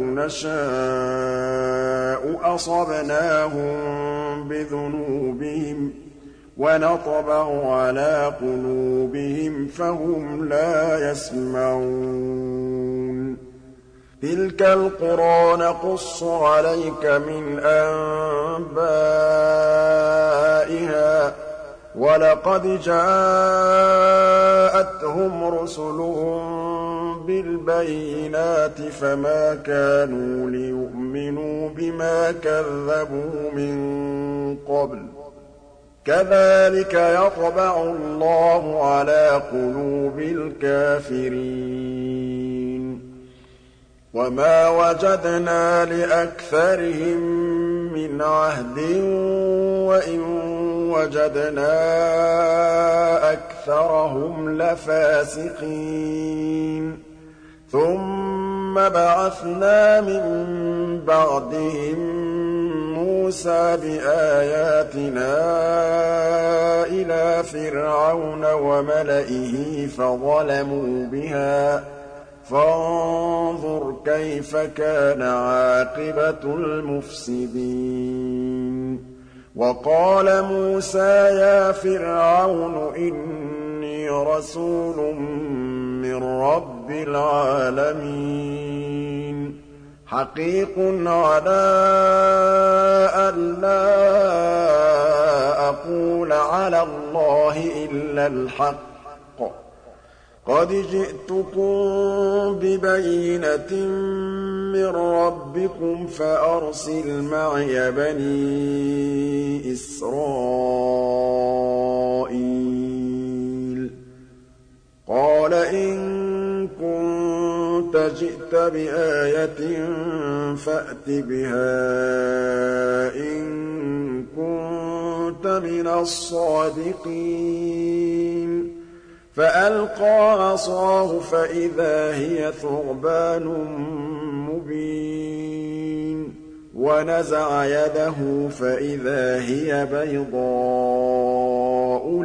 نَشَاءُ أَصَبْنَاهُم بِذُنُوبِهِمْ وَنَطْبَعُ عَلَىٰ قُلُوبِهِمْ فَهُمْ لَا يَسْمَعُونَ تِلْكَ الْقُرَىٰ نَقُصُّ عَلَيْكَ مِنْ أَنبَائِهَا ۚ وَلَقَدْ جَاءَتْهُمْ رُسُلُهُم بِالْبَيِّنَاتِ فَمَا كَانُوا لِيُؤْمِنُوا بِمَا كَذَّبُوا مِن قَبْلُ ۚ كَذَٰلِكَ يَطْبَعُ اللَّهُ عَلَىٰ قُلُوبِ الْكَافِرِينَ وَمَا وَجَدْنَا لِأَكْثَرِهِم مِّنْ عَهْدٍ وَإِن وَجَدْنَا أَكْثَرَهُمْ لَفَاسِقِينَ ثُمَّ بَعَثْنَا مِن بَعْدِهِم مُّوسَىٰ بِآيَاتِنَا إِلَىٰ فِرْعَوْنَ وَمَلَئِهِ فَظَلَمُوا بِهَا ۖ فَانظُرْ كَيْفَ كَانَ عَاقِبَةُ الْمُفْسِدِينَ وَقَالَ مُوسَىٰ يَا فِرْعَوْنُ إِنِّي رَسُولٌ مِّن رَّبِّ الْعَالَمِينَ حَقِيقٌ عَلَىٰ أَن لَّا أَقُولَ عَلَى اللَّهِ إِلَّا الْحَقَّ قَدْ جِئْتُكُم بِبَيِّنَةٍ مِّن رَّبِّكُمْ فَأَرْسِلْ مَعِيَ بَنِي إِسْرَائِيلَ قَالَ إِن كُنتَ جِئْتَ بِآيَةٍ فَأْتِ بِهَا إِن كُنتَ مِنَ الصَّادِقِينَ فَأَلْقَىٰ عَصَاهُ فَإِذَا هِيَ ثُعْبَانٌ مُّبِينٌ وَنَزَعَ يَدَهُ فَإِذَا هِيَ بَيْضَاءُ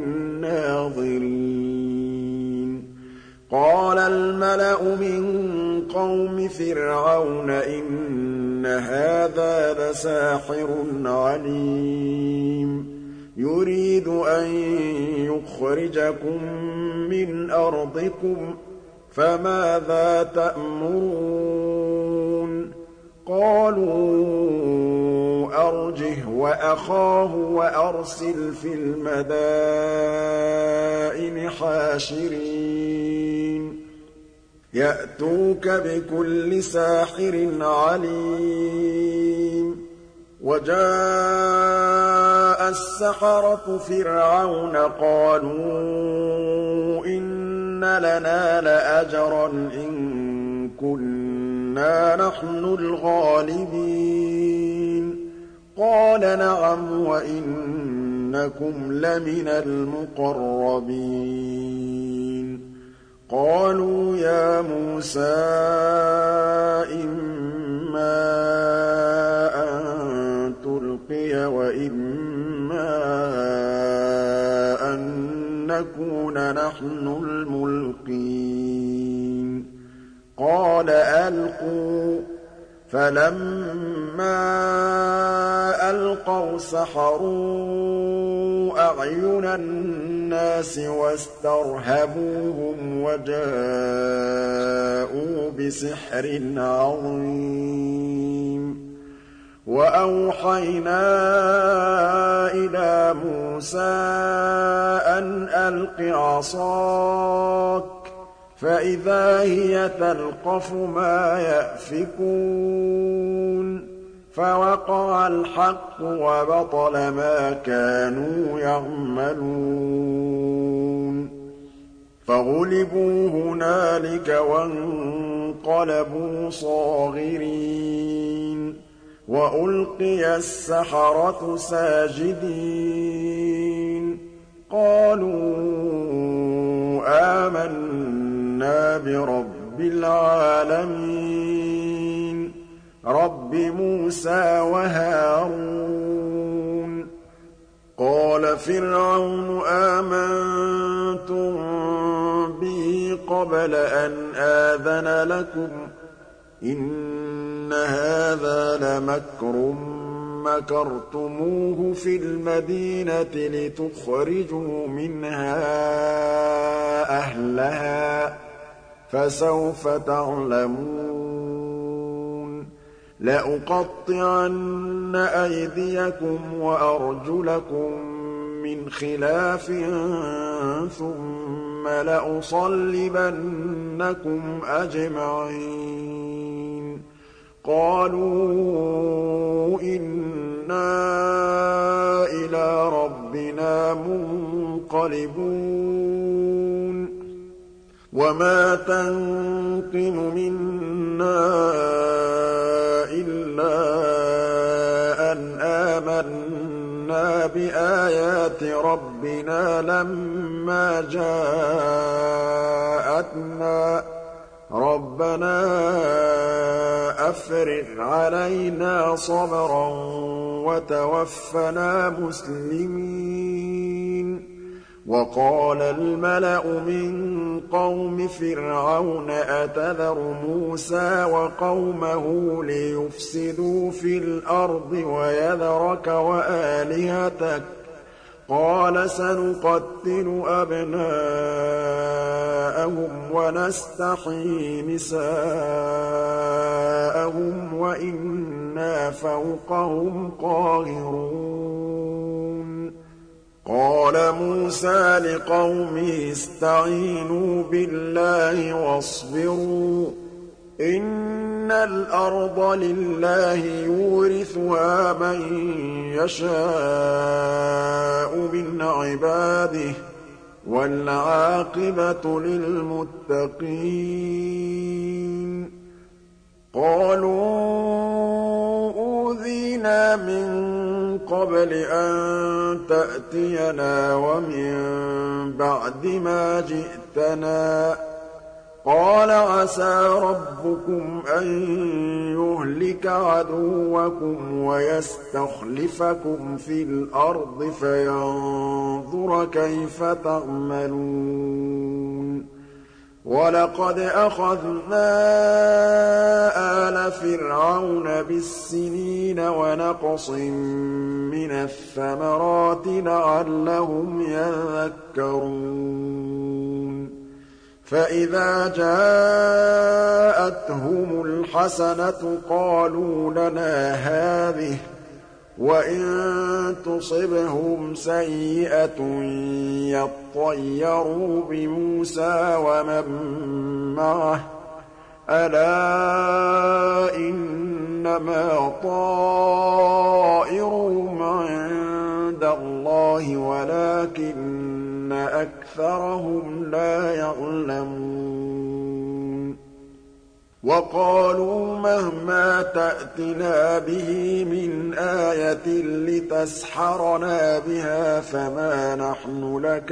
لِلنَّاظِرِينَ قَالَ الْمَلَأُ مِن قَوْمِ فِرْعَوْنَ إِنَّ هَٰذَا لَسَاحِرٌ عَلِيمٌ يُرِيدُ أَن يُخْرِجَكُم مِّنْ أَرْضِكُمْ فَمَاذَا تَأْمُرُونَ قَالُوا أَرْجِهْ وَأَخَاهُ وَأَرْسِلْ فِي الْمَدَائِنِ حَاشِرِينَ يَأْتُوكَ بِكُلِّ سَاحِرٍ عَلِيمٍ وَجَاءَ السَّحَرَةُ فِرْعَوْنَ قَالُوا إِنَّ لَنَا لَأَجْرًا إِن كُنَّا نَحْنُ الْغَالِبِينَ قَالَ نَعَمْ وَإِنَّكُمْ لَمِنَ الْمُقَرَّبِينَ قَالُوا يَا مُوسَىٰ إِمَّا أَن تُلْقِيَ وَإِمَّا أَن نَّكُونَ نَحْنُ الْمُلْقِينَ قَالَ أَلْقُوا ۖ فَلَمَّا أَلْقَوْا سَحَرُوا أَعْيُنَ النَّاسِ وَاسْتَرْهَبُوهُمْ وَجَاءُوا بِسِحْرٍ عَظِيمٍ وَأَوْحَيْنَا إِلَىٰ مُوسَىٰ أَنْ أَلْقِ عَصَاكَ ۖ فَإِذَا هِيَ تَلْقَفُ مَا يَأْفِكُونَ فَوَقَعَ الْحَقُّ وَبَطَلَ مَا كَانُوا يَعْمَلُونَ فَغُلِبُوا هُنَالِكَ وَانقَلَبُوا صَاغِرِينَ وَأُلْقِيَ السَّحَرَةُ سَاجِدِينَ قَالُوا آمَنَّا بِرَبِّ الْعَالَمِينَ رَبِّ مُوسَىٰ وَهَارُونَ قَالَ فِرْعَوْنُ آمَنتُم بِهِ قَبْلَ أَنْ آذَنَ لَكُمْ ۖ إِنَّ هَٰذَا لَمَكْرٌ مَّكَرْتُمُوهُ فِي الْمَدِينَةِ لِتُخْرِجُوا مِنْهَا أَهْلَهَا ۖ فَسَوْفَ تَعْلَمُونَ لَأُقَطِّعَنَّ أَيْدِيَكُمْ وَأَرْجُلَكُم مِّنْ خِلَافٍ ثُمَّ لَأُصَلِّبَنَّكُمْ أَجْمَعِينَ قَالُوا إِنَّا إِلَىٰ رَبِّنَا مُنقَلِبُونَ وَمَا تَنقِمُ مِنَّا إِلَّا أَنْ آمَنَّا بِآيَاتِ رَبِّنَا لَمَّا جَاءَتْنَا رَبَّنَا أَفْرِغْ عَلَيْنَا صَبْرًا وَتَوَفَّنَا مُسْلِمِينَ وَقَالَ الْمَلَأُ مِن قَوْمِ فِرْعَوْنَ أَتَذَرُ مُوسَىٰ وَقَوْمَهُ لِيُفْسِدُوا فِي الْأَرْضِ وَيَذَرَكَ وَآلِهَتَكَ ۚ قَالَ سَنُقَتِّلُ أَبْنَاءَهُمْ وَنَسْتَحْيِي نِسَاءَهُمْ وَإِنَّا فَوْقَهُمْ قَاهِرُونَ قَالَ مُوسَىٰ لِقَوْمِهِ اسْتَعِينُوا بِاللَّهِ وَاصْبِرُوا ۖ إِنَّ الْأَرْضَ لِلَّهِ يُورِثُهَا مَن يَشَاءُ مِنْ عِبَادِهِ ۖ وَالْعَاقِبَةُ لِلْمُتَّقِينَ قَالُوا أُوذِينَا مِن قَبْلِ أَن تَأْتِيَنَا وَمِن بَعْدِ مَا جِئْتَنَا ۚ قَالَ عَسَىٰ رَبُّكُمْ أَن يُهْلِكَ عَدُوَّكُمْ وَيَسْتَخْلِفَكُمْ فِي الْأَرْضِ فَيَنظُرَ كَيْفَ تَعْمَلُونَ وَلَقَدْ أَخَذْنَا آلَ فِرْعَوْنَ بِالسِّنِينَ وَنَقْصٍ مِّنَ الثَّمَرَاتِ لَعَلَّهُمْ يَذَّكَّرُونَ فَإِذَا جَاءَتْهُمُ الْحَسَنَةُ قَالُوا لَنَا هَٰذِهِ ۖ وَإِن تُصِبْهُمْ سَيِّئَةٌ يَطَّيَّرُوا بِمُوسَىٰ وَمَن مَّعَهُ ۗ أَلَا إِنَّمَا طَائِرُهُمْ عِندَ اللَّهِ وَلَٰكِنَّ أَكْثَرَهُمْ لَا يَعْلَمُونَ وَقَالُوا مَهْمَا تَأْتِنَا بِهِ مِنْ آيَةٍ لِّتَسْحَرَنَا بِهَا فَمَا نَحْنُ لَكَ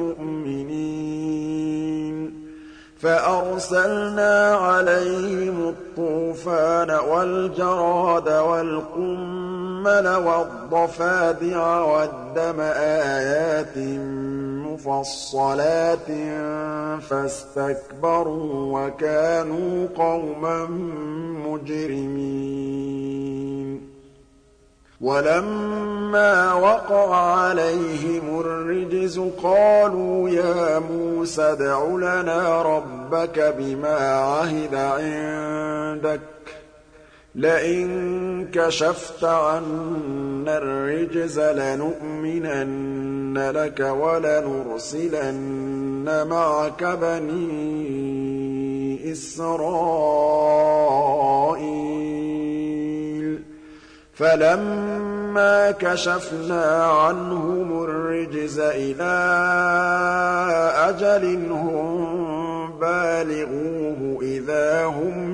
بِمُؤْمِنِينَ فَأَرْسَلْنَا عَلَيْهِمُ الطُّوفَانَ وَالْجَرَادَ وَالْقُمَّلَ وَالضَّفَادِعَ وَالدَّمَ آيَاتٍ مُّفَصَّلَاتٍ فَاسْتَكْبَرُوا وَكَانُوا قَوْمًا مُّجْرِمِينَ وَلَمَّا وَقَعَ عَلَيْهِمُ الرِّجْزُ قَالُوا يَا مُوسَى ادْعُ لَنَا رَبَّكَ بِمَا عَهِدَ عِندَكَ لَئِن كَشَفْتَ عَنَّا الرِّجْزَ لَنُؤْمِنَنَّ لَكَ وَلَنُرْسِلَنَّ مَعَكَ بَنِي إِسْرَائِيلَ فَلَمَّا كَشَفْنَا عَنْهُمُ الرِّجْزَ إِلَىٰ أَجَلٍ هُم بَالِغُوهُ إِذَا هُمْ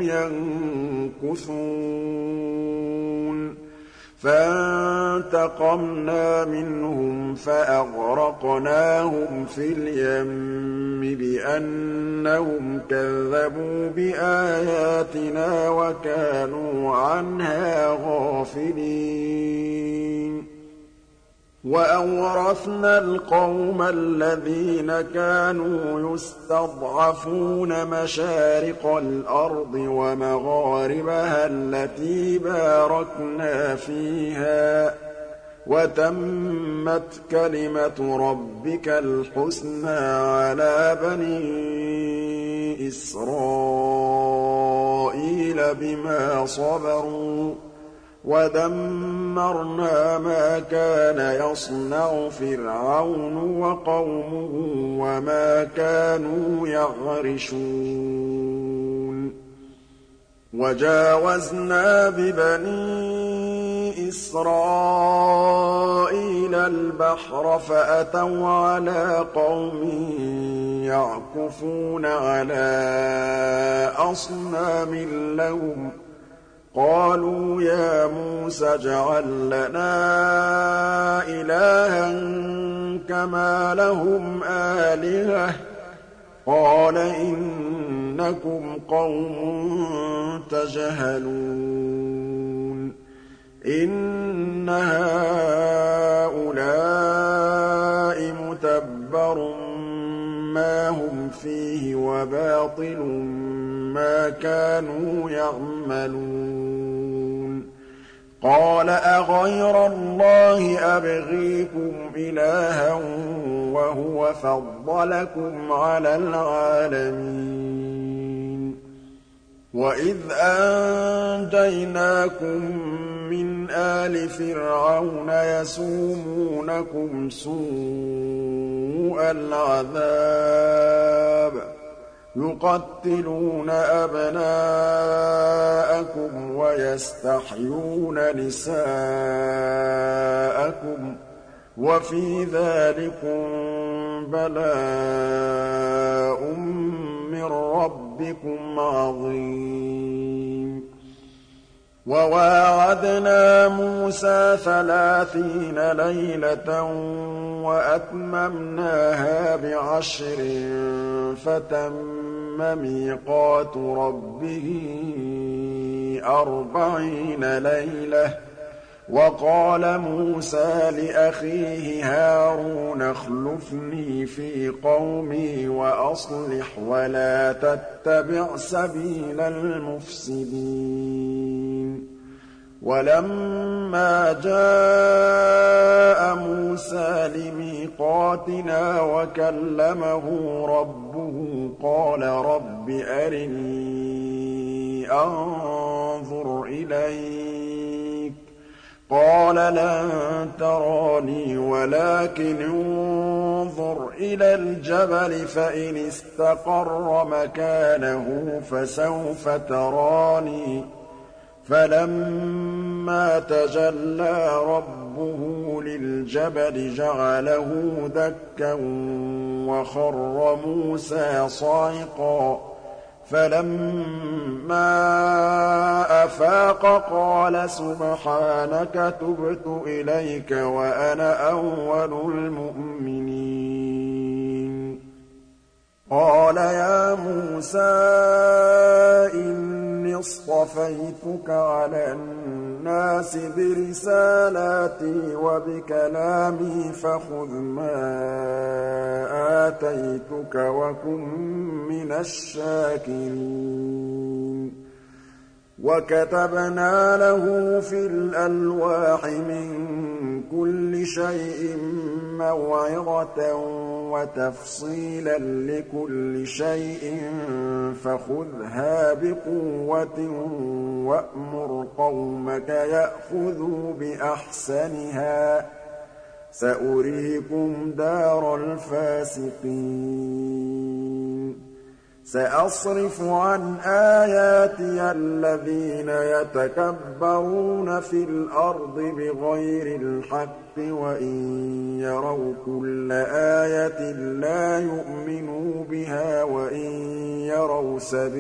يَنكُثُونَ فَانتَقَمْنَا مِنْهُمْ فَأَغْرَقْنَاهُمْ فِي الْيَمِّ بِأَنَّهُمْ كَذَّبُوا بِآيَاتِنَا وَكَانُوا عَنْهَا غَافِلِينَ وَأَوْرَثْنَا الْقَوْمَ الَّذِينَ كَانُوا يُسْتَضْعَفُونَ مَشَارِقَ الْأَرْضِ وَمَغَارِبَهَا الَّتِي بَارَكْنَا فِيهَا ۖ وَتَمَّتْ كَلِمَةُ رَبِّكَ الْحُسْنَىٰ عَلَىٰ بَنِي إِسْرَائِيلَ بِمَا صَبَرُوا ۖ وَدَمَّرْنَا مَا كَانَ يَصْنَعُ فِرْعَوْنُ وَقَوْمُهُ وَمَا كَانُوا يَعْرِشُونَ وَجَاوَزْنَا بِبَنِي إِسْرَائِيلَ الْبَحْرَ فَأَتَوْا عَلَىٰ قَوْمٍ يَعْكُفُونَ عَلَىٰ أَصْنَامٍ لَّهُمْ قَالُوا يَا مُوسَى اجْعَل لَّنَا إِلَٰهًا كَمَا لَهُمْ آلِهَةٌ ۚ قَالَ إِنَّكُمْ قَوْمٌ تَجْهَلُونَ إِنَّ هَٰؤُلَاءِ مُتَبَّرٌ مَّا هُمْ فِيهِ وَبَاطِلٌ مَّا كَانُوا يَعْمَلُونَ قَالَ أَغَيْرَ اللَّهِ أَبْغِيكُمْ إِلَٰهًا وَهُوَ فَضَّلَكُمْ عَلَى الْعَالَمِينَ وَإِذْ أَنجَيْنَاكُم مِّنْ آلِ فِرْعَوْنَ يَسُومُونَكُمْ سُوءَ الْعَذَابِ يُقَتِّلُونَ أَبْنَاءَكُمْ وَيَسْتَحْيُونَ نِسَاءَكُمْ ۚ وَفِي ذَٰلِكُم بَلَاءٌ مِّن رَّبِّكُمْ عَظِيمٌ وَوَاعَدْنَا مُوسَىٰ 30 لَيْلَةً وَأَتْمَمْنَاهَا ب10 فَتَمَّ مِيقَاتُ رَبِّهِ 40 لَيْلَةً ۚ وَقَالَ مُوسَىٰ لِأَخِيهِ هَارُونَ اخْلُفْنِي فِي قَوْمِي وَأَصْلِحْ وَلَا تَتَّبِعْ سَبِيلَ الْمُفْسِدِينَ وَلَمَّا جَاءَ مُوسَىٰ لِمِيقَاتِنَا وَكَلَّمَهُ رَبُّهُ قَالَ رَبِّ أَرِنِي أَنظُرْ إِلَيْكَ ۚ قَالَ لَن تَرَانِي وَلَٰكِنِ انظُرْ إِلَى الْجَبَلِ فَإِنِ اسْتَقَرَّ مَكَانَهُ فَسَوْفَ تَرَانِي ۚ فَلَمَّا تَجَلَّىٰ رَبُّهُ لِلْجَبَلِ جَعَلَهُ دَكًّا وَخَرَّ مُوسَىٰ صَعِقًا ۚ فَلَمَّا أَفَاقَ قَالَ سُبْحَانَكَ تُبْتُ إِلَيْكَ وَأَنَا أَوَّلُ الْمُؤْمِنِينَ قَالَ يَا مُوسَىٰ إِنِّي اصْطَفَيْتُكَ عَلَى النَّاسِ بِرِسَالَاتِي وَبِكَلَامِي فَخُذْ مَا آتَيْتُكَ وَكُن مِّنَ الشَّاكِرِينَ وَكَتَبْنَا لَهُ فِي الْأَلْوَاحِ مِن كُلِّ شَيْءٍ مَّوْعِظَةً وَتَفْصِيلًا لِّكُلِّ شَيْءٍ فَخُذْهَا بِقُوَّةٍ وَأْمُرْ قَوْمَكَ يَأْخُذُوا بِأَحْسَنِهَا ۚ سَأُرِيكُمْ دَارَ الْفَاسِقِينَ سَأَصْرِفُ عَنْ آيَاتِيَ الَّذِينَ يَتَكَبَّرُونَ فِي الْأَرْضِ بِغَيْرِ الْحَقِّ وَإِن يَرَوْا كُلَّ آيَةٍ لَّا يُؤْمِنُوا بِهَا وَإِن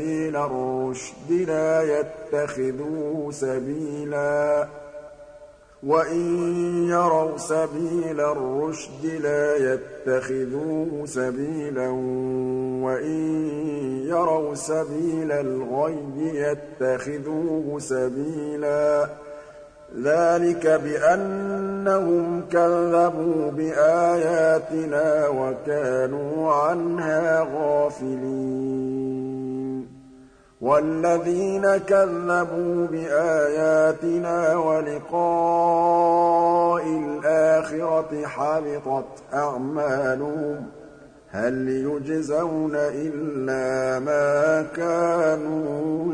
يَرَوْا سَبِيلَ الرُّشْدِ لَا يَتَّخِذُوهُ سَبِيلًا وَإِن يَرَوْا سَبِيلَ الْغَيِّ يَتَّخِذُوهُ سَبِيلًا ۚ ذَٰلِكَ بِأَنَّهُمْ كَذَّبُوا بِآيَاتِنَا وَكَانُوا عَنْهَا غَافِلِينَ وَالَّذِينَ كَذَّبُوا بِآيَاتِنَا وَلِقَاءِ الْآخِرَةِ حَبِطَتْ أَعْمَالُهُمْ ۚ هَلْ يُجْزَوْنَ إِلَّا مَا كَانُوا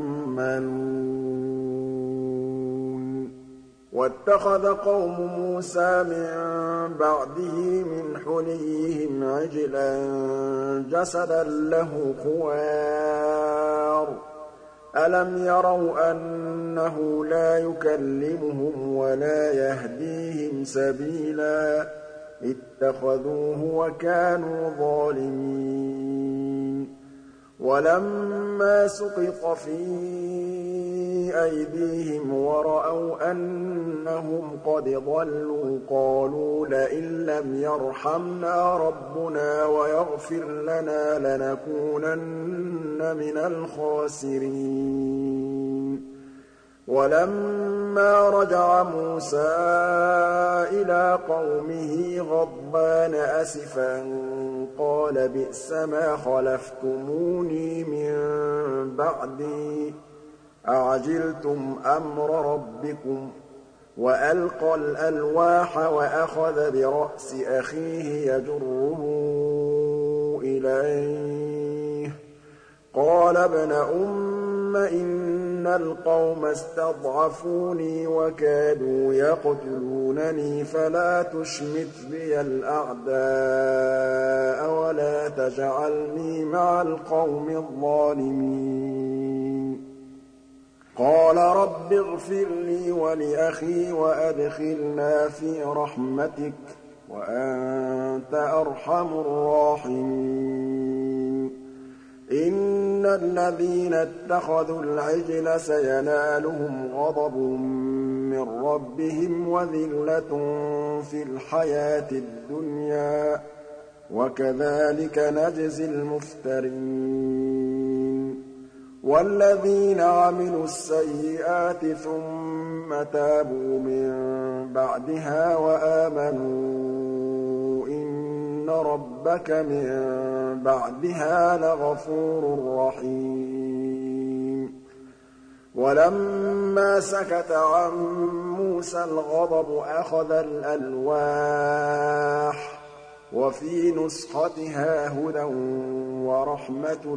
يَعْمَلُونَ وَاتَّخَذَ قَوْمُ مُوسَىٰ مِن بَعْدِهِ مِنْ حُلِيِّهِمْ عِجْلًا جَسَدًا لَّهُ خُوَارٌ ۚ أَلَمْ يَرَوْا أَنَّهُ لَا يُكَلِّمُهُمْ وَلَا يَهْدِيهِمْ سَبِيلًا ۘ اتَّخَذُوهُ وَكَانُوا ظَالِمِينَ وَلَمَّا سُقِطَ فِي أَيْدِيهِمْ وَرَأَوْا أَنَّهُمْ قَدْ ضَلُّوا قَالُوا لَئِن لَّمْ يَرْحَمْنَا رَبُّنَا وَيَغْفِرْ لَنَا لَنَكُونَنَّ مِنَ الْخَاسِرِينَ وَلَمَّا رَجَعَ مُوسَىٰ إِلَىٰ قَوْمِهِ غَضْبَانَ أَسِفًا قَالَ بِئْسَمَا خَلَفْتُمُونِي مِن بَعْدِي أَعَجِلْتُمْ أَمْرَ رَبِّكُمْ ۖ وَأَلْقَى الْأَلْوَاحَ وَأَخَذَ بِرَأْسِ أَخِيهِ يَجُرُّهُ إِلَيْهِ ۚ قَالَ ابْنَ أُمَّ إِنَّ الْقَوْمَ اسْتَضْعَفُونِي وَكَادُوا يَقْتُلُونَنِي فَلَا تُشْمِتْ بِيَ الْأَعْدَاءَ وَلَا تَجْعَلْنِي مَعَ الْقَوْمِ الظَّالِمِينَ قَالَ رَبِّ اغْفِرْ لِي وَلِأَخِي وَأَدْخِلْنَا فِي رَحْمَتِكَ ۖ وَأَنتَ أَرْحَمُ الرَّاحِمِينَ إِنَّ الَّذِينَ اتَّخَذُوا الْعِجْلَ سَيَنَالُهُمْ غَضَبٌ مِّن رَّبِّهِمْ وَذِلَّةٌ فِي الْحَيَاةِ الدُّنْيَا ۚ وَكَذَٰلِكَ نَجْزِي الْمُفْتَرِينَ وَالَّذِينَ عَمِلُوا السَّيِّئَاتِ ثُمَّ تَابُوا مِن بَعْدِهَا وَآمَنُوا إِنَّ رَبَّكَ مِن بَعْدِهَا لَغَفُورٌ رَّحِيمٌ وَلَمَّا سَكَتَ عَن مُّوسَى الْغَضَبُ أَخَذَ الْأَلْوَاحَ ۖ وَفِي نُسْخَتِهَا هُدًى وَرَحْمَةٌ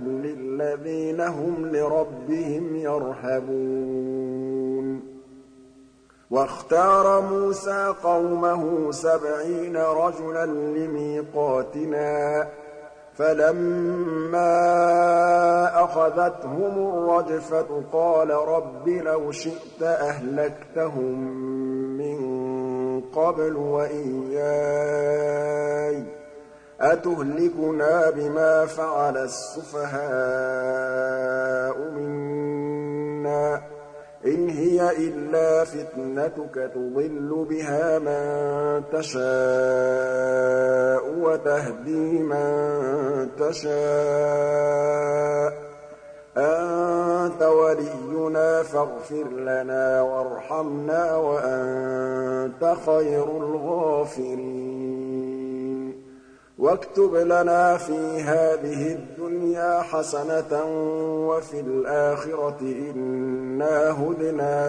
لِّلَّذِينَ هُمْ لِرَبِّهِمْ يَرْهَبُونَ وَاخْتَارَ مُوسَىٰ قَوْمَهُ 70 رَجُلًا لِّمِيقَاتِنَا فَلَمَّا أَخَذَتْهُمُ الرَّجْفَةُ قَالَ رَبِّ لَوْ شِئْتَ أَهْلَكْتَهُم مِّن قَبْلُ وَإِيَّايَ ۖ أَتُهْلِكُنَا بِمَا فَعَلَ السُّفَهَاءُ مِنَّا ۖ إِنْ هِيَ إِلَّا فِتْنَتُكَ تُضِلُّ بِهَا مَن تَشَاءُ وَتَهْدِي مَن تَشَاءُ ۖ أَنتَ وَلِيُّنَا فَاغْفِرْ لَنَا وَارْحَمْنَا وَأَنتَ خَيْرُ الْغَافِرِينَ وَاكْتُبْ لَنَا فِي هَٰذِهِ الدُّنْيَا حَسَنَةً وَفِي الْآخِرَةِ إِنَّا هُدْنَا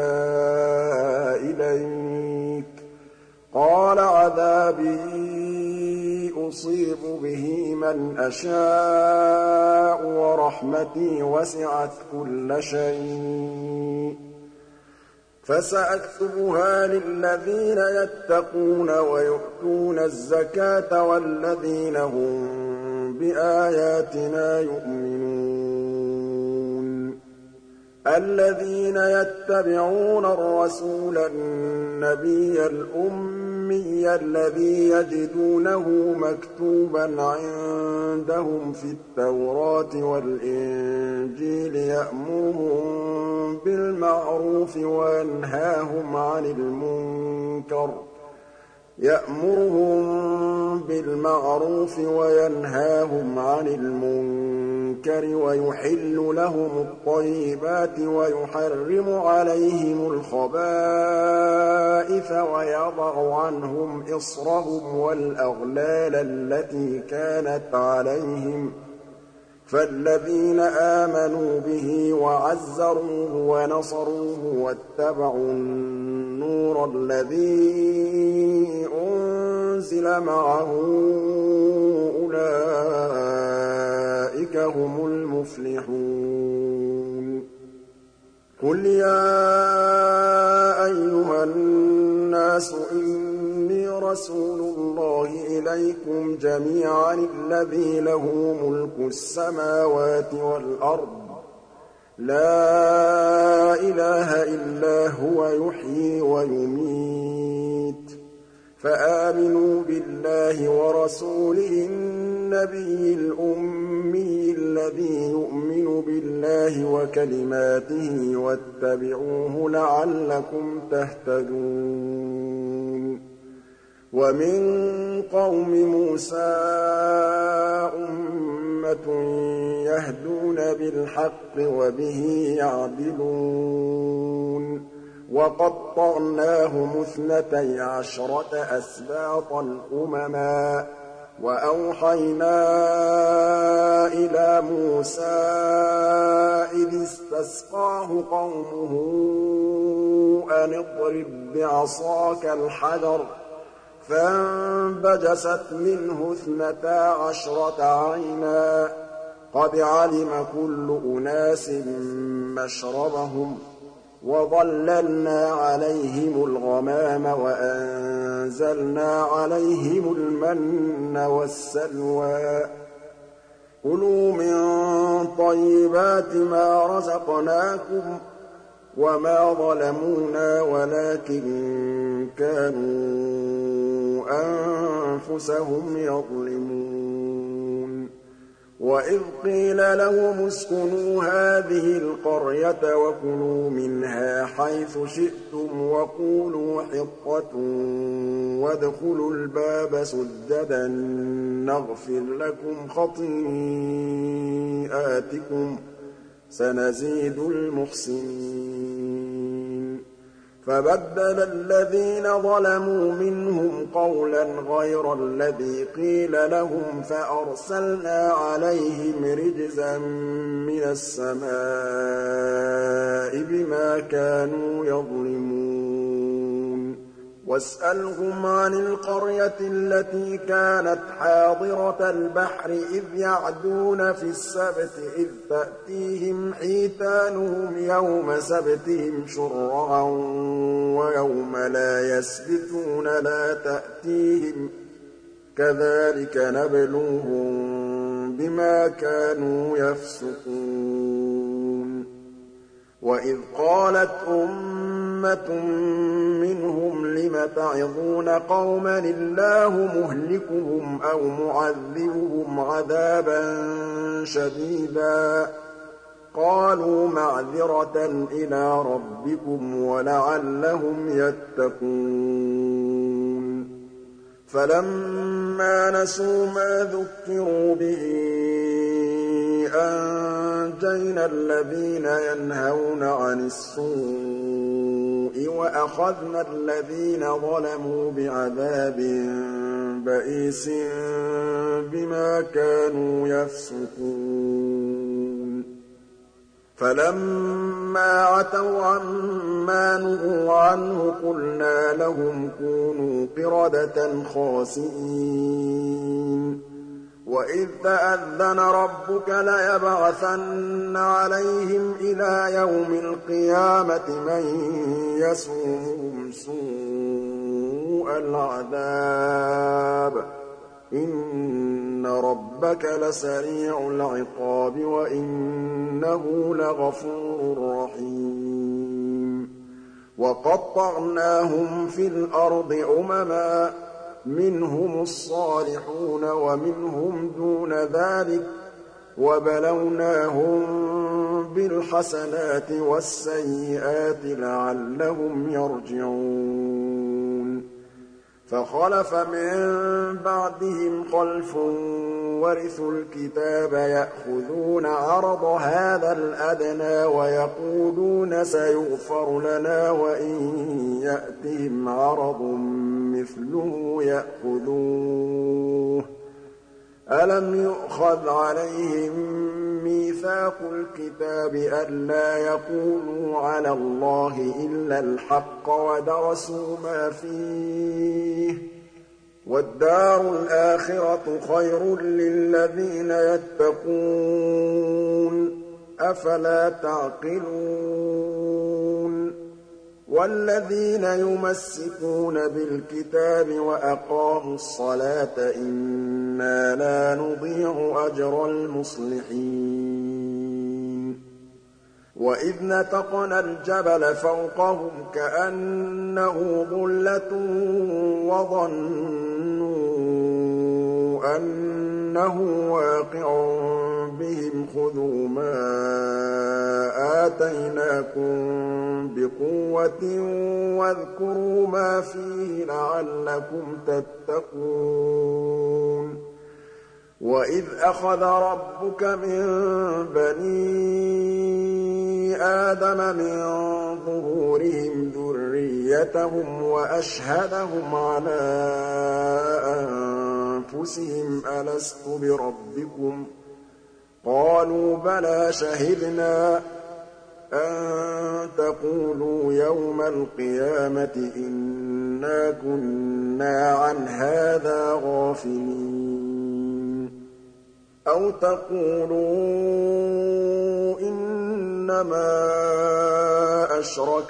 إِلَيْكَ ۚ قَالَ عَذَابِي أُصِيبُ بِهِ مَنْ أَشَاءُ وَرَحْمَتِي وَسِعَتْ كُلَّ شَيْءٍ ۚ فَسَأَكْتُبُهَا لِلَّذِينَ يَتَّقُونَ وَيُؤْتُونَ الزَّكَاةَ وَالَّذِينَ هُم بِآيَاتِنَا يُؤْمِنُونَ الَّذِينَ يَتَّبِعُونَ الرَّسُولَ النَّبِيَّ الْأُمِّيَّ الَّذِي يَجِدُونَهُ مَكْتُوبًا عِندَهُمْ فِي التَّوْرَاةِ وَالْإِنجِيلِ يَأْمُرُهُم بِالْمَعْرُوفِ وَيَنْهَاهُمْ عَنِ الْمُنكَرِ وَيُحِلُّ لَهُمُ الطَّيِّبَاتِ وَيُحَرِّمُ عَلَيْهِمُ الْخَبَائِثَ وَيَضَعُ عَنْهُمْ إِصْرَهُمْ وَالْأَغْلَالَ الَّتِي كَانَتْ عَلَيْهِمْ ۚ فَالَّذِينَ آمَنُوا بِهِ وَعَزَّرُوهُ وَنَصَرُوهُ وَاتَّبَعُوا النُّورَ الَّذِي أُنزِلَ مَعَهُ أُولَٰئِكَ هُمُ الْمُفْلِحُونَ قُلْ يَا أَيُّهَا النَّاسُ إِنِّي رَسُولُ اللَّهِ إِلَيْكُمْ جَمِيعًا الَّذِي لَهُ مُلْكُ السَّمَاوَاتِ وَالْأَرْضِ ۖ لَا إِلَٰهَ إِلَّا هُوَ يُحْيِي وَيُمِيتُ ۖ فَآمِنُوا بِاللَّهِ وَرَسُولِهِ النَّبِيِّ الْأُمِّيِّ الَّذِي يُؤْمِنُ بِاللَّهِ وَكَلِمَاتِهِ وَاتَّبِعُوهُ لَعَلَّكُمْ تَهْتَدُونَ وَمِن قَوْمِ مُوسَىٰ أُمَّةٌ يَهْدُونَ بِالْحَقِّ وَبِهِ يَعْدِلُونَ وَقَطَّعْنَاهُمُ 12 أَسْبَاطًا أُمَمًا ۚ وَأَوْحَيْنَا إِلَىٰ مُوسَىٰ إِذِ اسْتَسْقَاهُ قَوْمُهُ أَنِ اضْرِب بِّعَصَاكَ الْحَجَرَ ۖ فَانبَجَسَتْ مِنْهُ 12 عَيْنًا ۖ قَدْ عَلِمَ كُلُّ أُنَاسٍ مَّشْرَبَهُمْ ۖ وَظَلَّلْنَا عَلَيْهِمُ الْغَمَامَ وَأَنزَلْنَا عَلَيْهِمُ الْمَنَّ وَالسَّلْوَىٰ ۖ كُلُوا مِن طَيِّبَاتِ مَا رَزَقْنَاكُمْ ۚ وَمَا ظَلَمُونَا وَلَٰكِن كَانُوا أَنفُسَهُمْ يَظْلِمُونَ وَإِذْ قِيلَ لَهُمُ اسْكُنُوا هَٰذِهِ الْقَرْيَةَ وَكُلُوا مِنْهَا حَيْثُ شِئْتُمْ وَقُولُوا حِطَّةٌ وَادْخُلُوا الْبَابَ سُجَّدًا نَّغْفِرْ لَكُمْ خَطِيئَاتِكُمْ ۚ سَنَزِيدُ الْمُحْسِنِينَ فَبَدَّلَ الَّذِينَ ظَلَمُوا مِنْهُمْ قَوْلًا غَيْرَ الَّذِي قِيلَ لَهُمْ فَأَرْسَلْنَا عَلَيْهِمْ رِجْزًا مِّنَ السَّمَاءِ بِمَا كَانُوا يَظْلِمُونَ واسألهم عن القرية التي كانت حاضرة البحر إذ يعدون في السبت إذ تأتيهم حيتانهم يوم سبتهم شرعا ويوم لا يسبتون لا تأتيهم كذلك نبلوهم بما كانوا يفسقون وإذ قالت أمة منهم لم تعظون قوما الله مهلكهم أو معذبهم عذابا شديدا قالوا معذرة إلى ربكم ولعلهم يتقون فلما نسوا ما ذكروا به أنجينا الذين ينهون عن السوء وأخذنا الذين ظلموا بعذاب بئيس بما كانوا يفسقون فلما عتوا عما نهوا عنه قلنا لهم كونوا قردة خاسئين وإذ تأذن ربك ليبعثن عليهم إلى يوم القيامة من يسومهم سوء العذاب إن ربك لسريع العقاب وإنه لغفور رحيم وقطعناهم في الأرض أمما منهم الصالحون ومنهم دون ذلك وبلوناهم بالحسنات والسيئات لعلهم يرجعون فخلف من بعدهم خلف ورثوا الكتاب يأخذون عرض هذا الأدنى ويقولون سيغفر لنا وإن يأتهم عرض مثله يأخذوه ألم يؤخذ عليهم ميثاق الكتاب ألا يقولوا على الله إلا الحق ودرسوا ما فيه والدار الآخرة خير للذين يتقون أفلا تعقلون والذين يمسكون بالكتاب وأقاموا الصلاة إنا لا نضيع أجر المصلحين وإذ نتقنا الجبل فوقهم كأنه ظلة وظنوا أنه واقع بهم خذوا ما آتيناكم بقوة واذكروا ما فيه لعلكم تتقون وإذ أخذ ربك من بني آدم من ظهورهم ذريتهم وأشهدهم على أنفسهم ألست بربكم قالوا بلى شهدنا أن تقولوا يوم القيامة إنا كنا عن هذا غافلين أو تقولوا إنما أشرك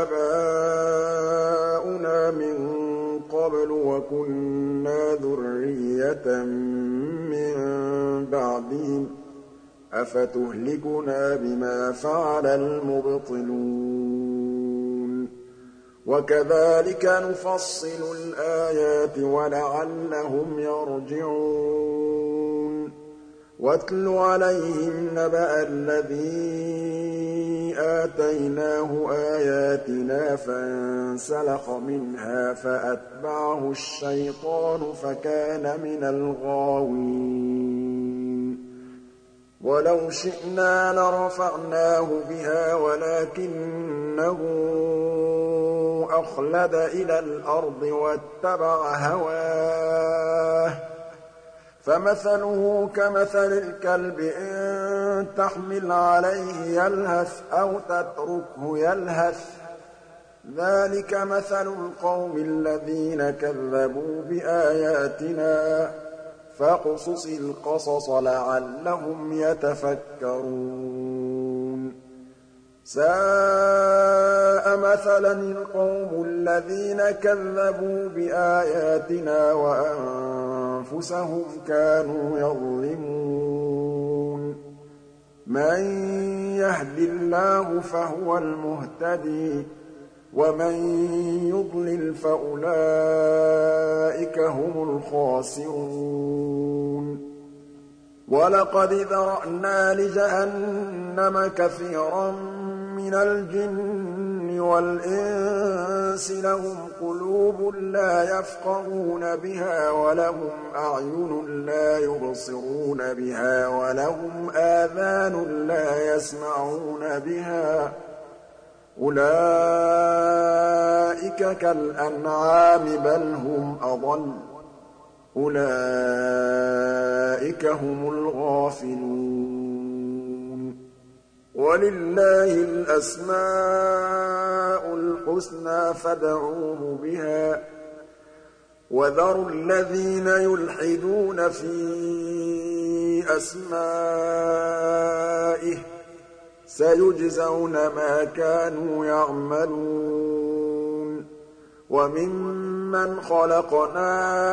آباؤنا من قبل وكنا ذرية من بعدهم أفتهلكنا بما فعل المبطلون وكذلك نفصل الآيات ولعلهم يرجعون واتل عليهم نبأ الذي آتيناه آياتنا فانسلخ منها فأتبعه الشيطان فكان من الغاوين ولو شئنا لرفعناه بها ولكنه أخلد إلى الأرض واتبع هواه فمثله كمثل الكلب إن تحمل عليه يلهث أو تتركه يلهث ذَٰلِكَ مَثَلُ الْقَوْمِ الَّذِينَ كَذَّبُوا بِآيَاتِنَا ۖ فَاقْصُصِ الْقَصَصَ لَعَلَّهُمْ يَتَفَكَّرُونَ سَاءَ مَثَلًا الْقَوْمُ الَّذِينَ كَذَّبُوا بِآيَاتِنَا وَأَنفُسَهُمْ كَانُوا يَظْلِمُونَ مَن يَهْدِ اللَّهُ فَهُوَ الْمُهْتَدِي ۖ وَمَن يُضْلِلْ فَأُولَٰئِكَ هُمُ الْخَاسِرُونَ وَلَقَدْ ذَرَأْنَا لِجَهَنَّمَ كَثِيرًا مِّنَ الْجِنِّ وَالْإِنسِ لَهُمْ قُلُوبٌ لَّا يَفْقَهُونَ بِهَا وَلَهُمْ أَعْيُنٌ لَّا يُبْصِرُونَ بِهَا وَلَهُمْ آذَانٌ لَّا يَسْمَعُونَ بِهَا ۚ أُولَٰئِكَ كَالْأَنْعَامِ بَلْ هُمْ أَضَلُّ ۚ أُولَٰئِكَ هُمُ الْغَافِلُونَ وَلِلَّهِ الْأَسْمَاءُ الْحُسْنَىٰ فَادْعُوهُ بِهَا ۖ وَذَرُوا الَّذِينَ يُلْحِدُونَ فِي أَسْمَائِهِ ۚ سَيُجْزَوْنَ مَا كَانُوا يَعْمَلُونَ وَمِمَّنْ خَلَقْنَا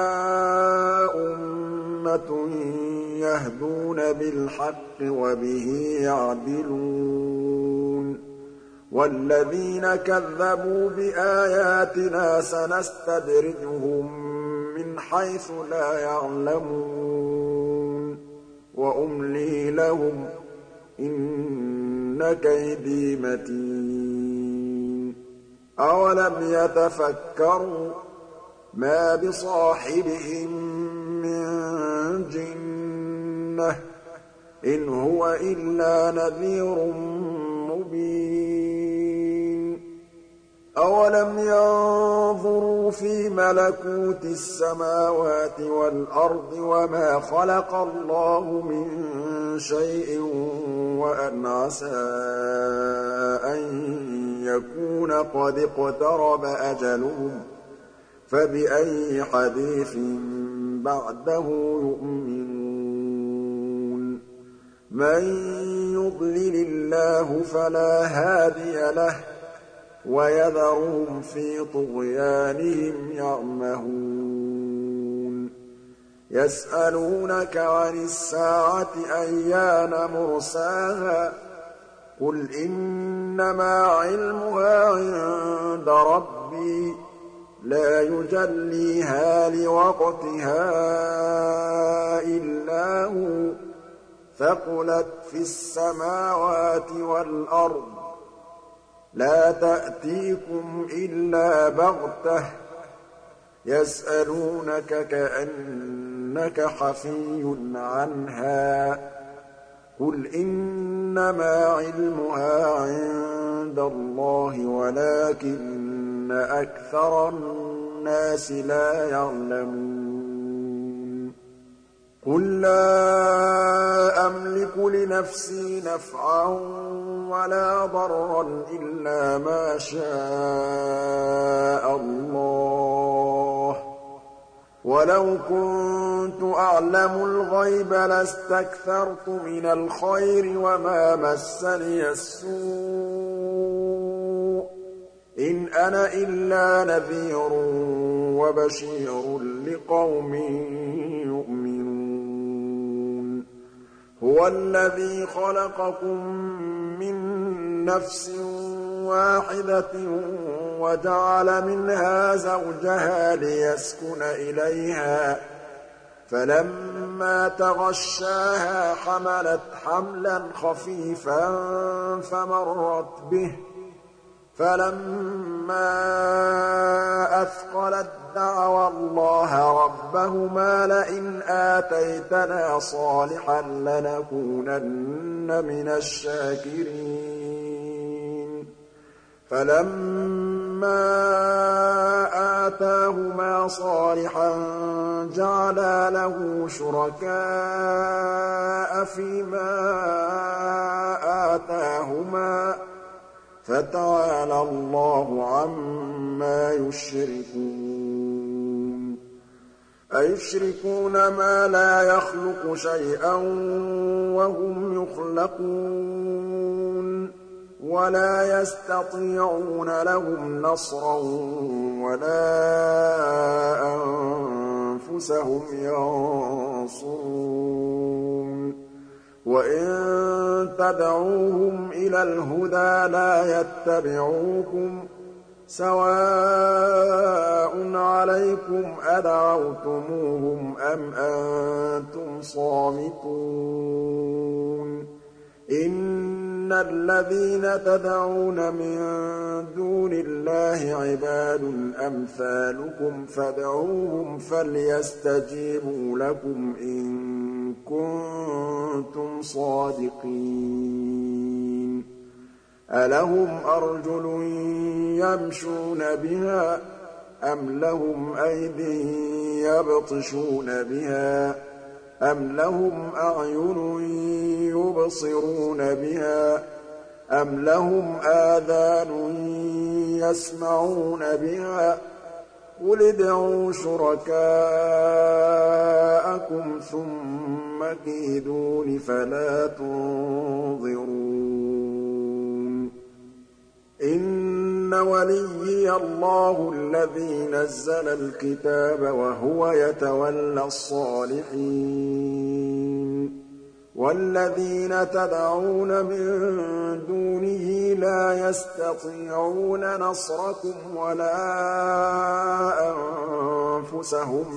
أُمَّةٌ يَهْدُونَ بِالْحَقِّ وَبِهِ يَعْدِلُونَ وَالَّذِينَ كَذَّبُوا بِآيَاتِنَا سَنَسْتَدْرِجُهُم مِّنْ حَيْثُ لَا يَعْلَمُونَ وَأُمْلِي لَهُمْ ۚ إِنَّ كَيْدِي مَتِينٌ أَوَلَمْ يَتَفَكَّرُوا مَا بِصَاحِبِهِم مِّن جِنَّةٍ ۚ إِنْ هُوَ إِلَّا نَذِيرٌ مُّبِينٌ أَوَلَمْ يَنظُرُوا فِي مَلَكُوتِ السَّمَاوَاتِ وَالْأَرْضِ وَمَا خَلَقَ اللَّهُ مِن شَيْءٍ وَأَنْ عَسَىٰ أَن يَكُونَ قَدِ اقْتَرَبَ أَجَلُهُمْ ۖ فَبِأَيِّ حَدِيثٍ بَعْدَهُ يُؤْمِنُونَ مَن يُضْلِلِ اللَّهُ فَلَا هَادِيَ لَهُ ۚ وَيَذَرُهُمْ فِي طُغْيَانِهِمْ يَعْمَهُونَ يَسْأَلُونَكَ عَنِ السَّاعَةِ أَيَّانَ مُرْسَاهَا ۖ قُلْ إِنَّمَا عِلْمُهَا عِندَ رَبِّي ۖ لَا يُجَلِّيهَا لِوَقْتِهَا إِلَّا هُوَ ۚ ثَقُلَتْ فِي السَّمَاوَاتِ وَالْأَرْضِ ۚ لَا تَأْتِيكُمْ إِلَّا بَغْتَةً ۗ يَسْأَلُونَكَ كَأَنَّكَ حَفِيٌّ عَنْهَا ۖ قُلْ إِنَّمَا عِلْمُهَا عِندَ اللَّهِ وَلَٰكِنَّ أَكْثَرَ النَّاسِ لَا يَعْلَمُونَ قُل لَّا أَمْلِكُ لِنَفْسِي نَفْعًا وَلَا ضَرًّا إِلَّا مَا شَاءَ اللَّهُ ۗ وَلَوْ كُنتُ أَعْلَمُ الْغَيْبَ لَاسْتَكْثَرْتُ مِنَ الْخَيْرِ وَمَا مَسَّنِيَ السُّوءُ ۚ إِنْ أَنَا إِلَّا نَذِيرٌ وَبَشِيرٌ لِّقَوْمٍ يُؤْمِنُونَ هُوَ الَّذِي خَلَقَكُم مِّن نَّفْسٍ وَاحِدَةٍ وَجَعَلَ مِنْهَا زَوْجَهَا لِيَسْكُنَ إِلَيْهَا ۖ فَلَمَّا تَغَشَّاهَا حَمَلَتْ حَمْلًا خَفِيفًا فَمَرَّتْ بِهِ ۖ فَلَمَّا أَثْقَلَت دَّعَوَا اللَّهَ رَبَّهُمَا لَئِنْ آتَيْتَنَا صَالِحًا لَّنَكُونَنَّ مِنَ الشَّاكِرِينَ فَلَمَّا آتَاهُمَا صَالِحًا جَعَلَا لَهُ شُرَكَاءَ فِيمَا آتَاهُمَا ۚ فَتَعَالَى اللَّهُ عَمَّا يُشْرِكُونَ أَيُشْرِكُونَ مَا لَا يَخْلُقُ شَيْئًا وَهُمْ يُخْلَقُونَ وَلَا يَسْتَطِيعُونَ لَهُمْ نَصْرًا وَلَا أَنفُسَهُمْ يَنصُرُونَ وَإِن تَدْعُوهُمْ إِلَى الْهُدَىٰ لَا يَتَّبِعُوكُمْ ۚ سَوَاءٌ عَلَيْكُمْ أَدَعَوْتُمُوهُمْ أَمْ أَنتُمْ صَامِتُونَ إِنَّ الَّذِينَ تَدْعُونَ مِن دُونِ اللَّهِ عِبَادٌ أَمْثَالُكُمْ فَادْعُوهُمْ فَلْيَسْتَجِيبُوا لَكُمْ إِن كُنتُمْ صَادِقِينَ أَلَهُمْ أَرْجُلٌ يَمْشُونَ بِهَا أَمْ لَهُمْ أَيْدٍ يَبْطِشُونَ بِهَا أَمْ لَهُمْ أَعْيُنٌ يُبْصِرُونَ بِهَا أَمْ لَهُمْ آذَانٌ يَسْمَعُونَ بِهَا قُلِ ادْعُوا شُرَكَاءَكُمْ ثُمَّ كِيدُونِ فَلَا تُنظِرُونِ إِنَّ وَلِيِّيَ اللَّهُ الَّذِي نَزَّلَ الْكِتَابَ وَهُوَ يَتَوَلَّى الصَّالِحِينَ وَالَّذِينَ تَدْعُونَ مِن دُونِهِ لَا يَسْتَطِيعُونَ نَصْرَكُمْ وَلَا أَنفُسَهُمْ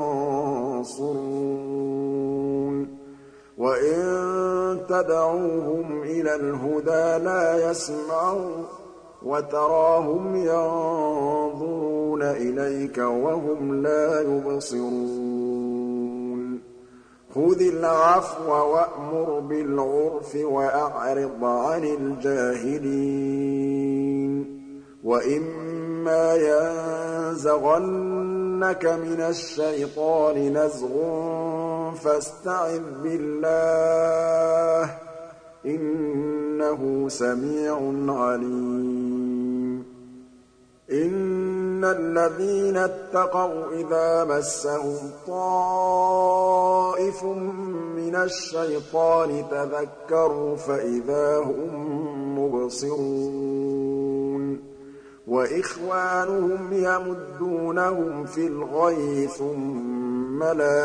يَنصُرُونَ وَإِن تَدْعُوهُمْ إِلَى الْهُدَىٰ لَا يَسْمَعُوا وَتَرَاهُمْ يَنظُرُونَ إِلَيْكَ وَهُمْ لَا يُبْصِرُونَ خُذِ الْعَفْوَ وَأْمُرْ بِالْعُرْفِ وَأَعْرِضْ عَنِ الْجَاهِلِينَ وَإِمَّا يَنزَغَنَّكَ مِنَ الشَّيْطَانِ نَزْغٌ فَاسْتَعِذْ بِاللَّهِ ۖ إِنَّهُ سَمِيعٌ عَلِيمٌ إِنَّ الَّذِينَ اتَّقَوْا إِذَا مَسَّهُمْ طَائِفٌ مِّنَ الشَّيْطَانِ تَذَكَّرُوا فَإِذَا هُم مُّبْصِرُونَ وَإِخْوَانُهُمْ يَمُدُّونَهُمْ فِي الْغَيِّ ثُمَّ لَا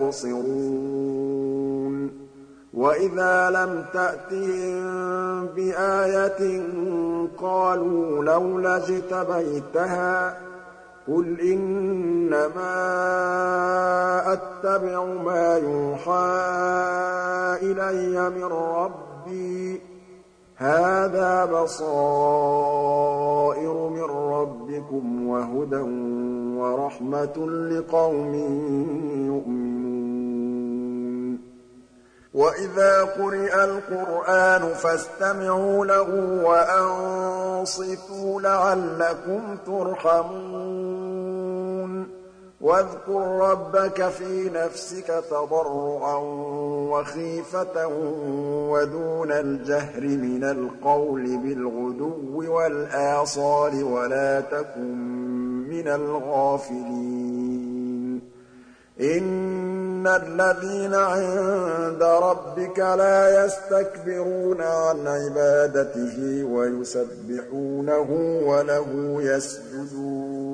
يُقْصِرُونَ وَإِذَا لَمْ تَأْتِهِم بِآيَةٍ قَالُوا لَوْلَا اجْتَبَيْتَهَا ۚ قُلْ إِنَّمَا أَتَّبِعُ مَا يُوحَىٰ إِلَيَّ مِن رَّبِّي ۚ هَٰذَا بَصَائِرُ مِن رَّبِّكُمْ وَهُدًى وَرَحْمَةٌ لِّقَوْمٍ يُؤْمِنُونَ وَإِذَا قُرِئَ الْقُرْآنُ فَاسْتَمِعُوا لَهُ وَأَنصِتُوا لَعَلَّكُمْ تُرْحَمُونَ وَاذْكُر رَّبَّكَ فِي نَفْسِكَ تَضَرُّعًا وَخِيفَةً وَدُونَ الْجَهْرِ مِنَ الْقَوْلِ بِالْغُدُوِّ وَالْآصَالِ وَلَا تَكُن مِّنَ الْغَافِلِينَ إِنَّ الَّذِينَ عِندَ رَبِّكَ لَا يَسْتَكْبِرُونَ عَنْ عِبَادَتِهِ وَيُسَبِّحُونَهُ وَلَهُ يَسْجُدُونَ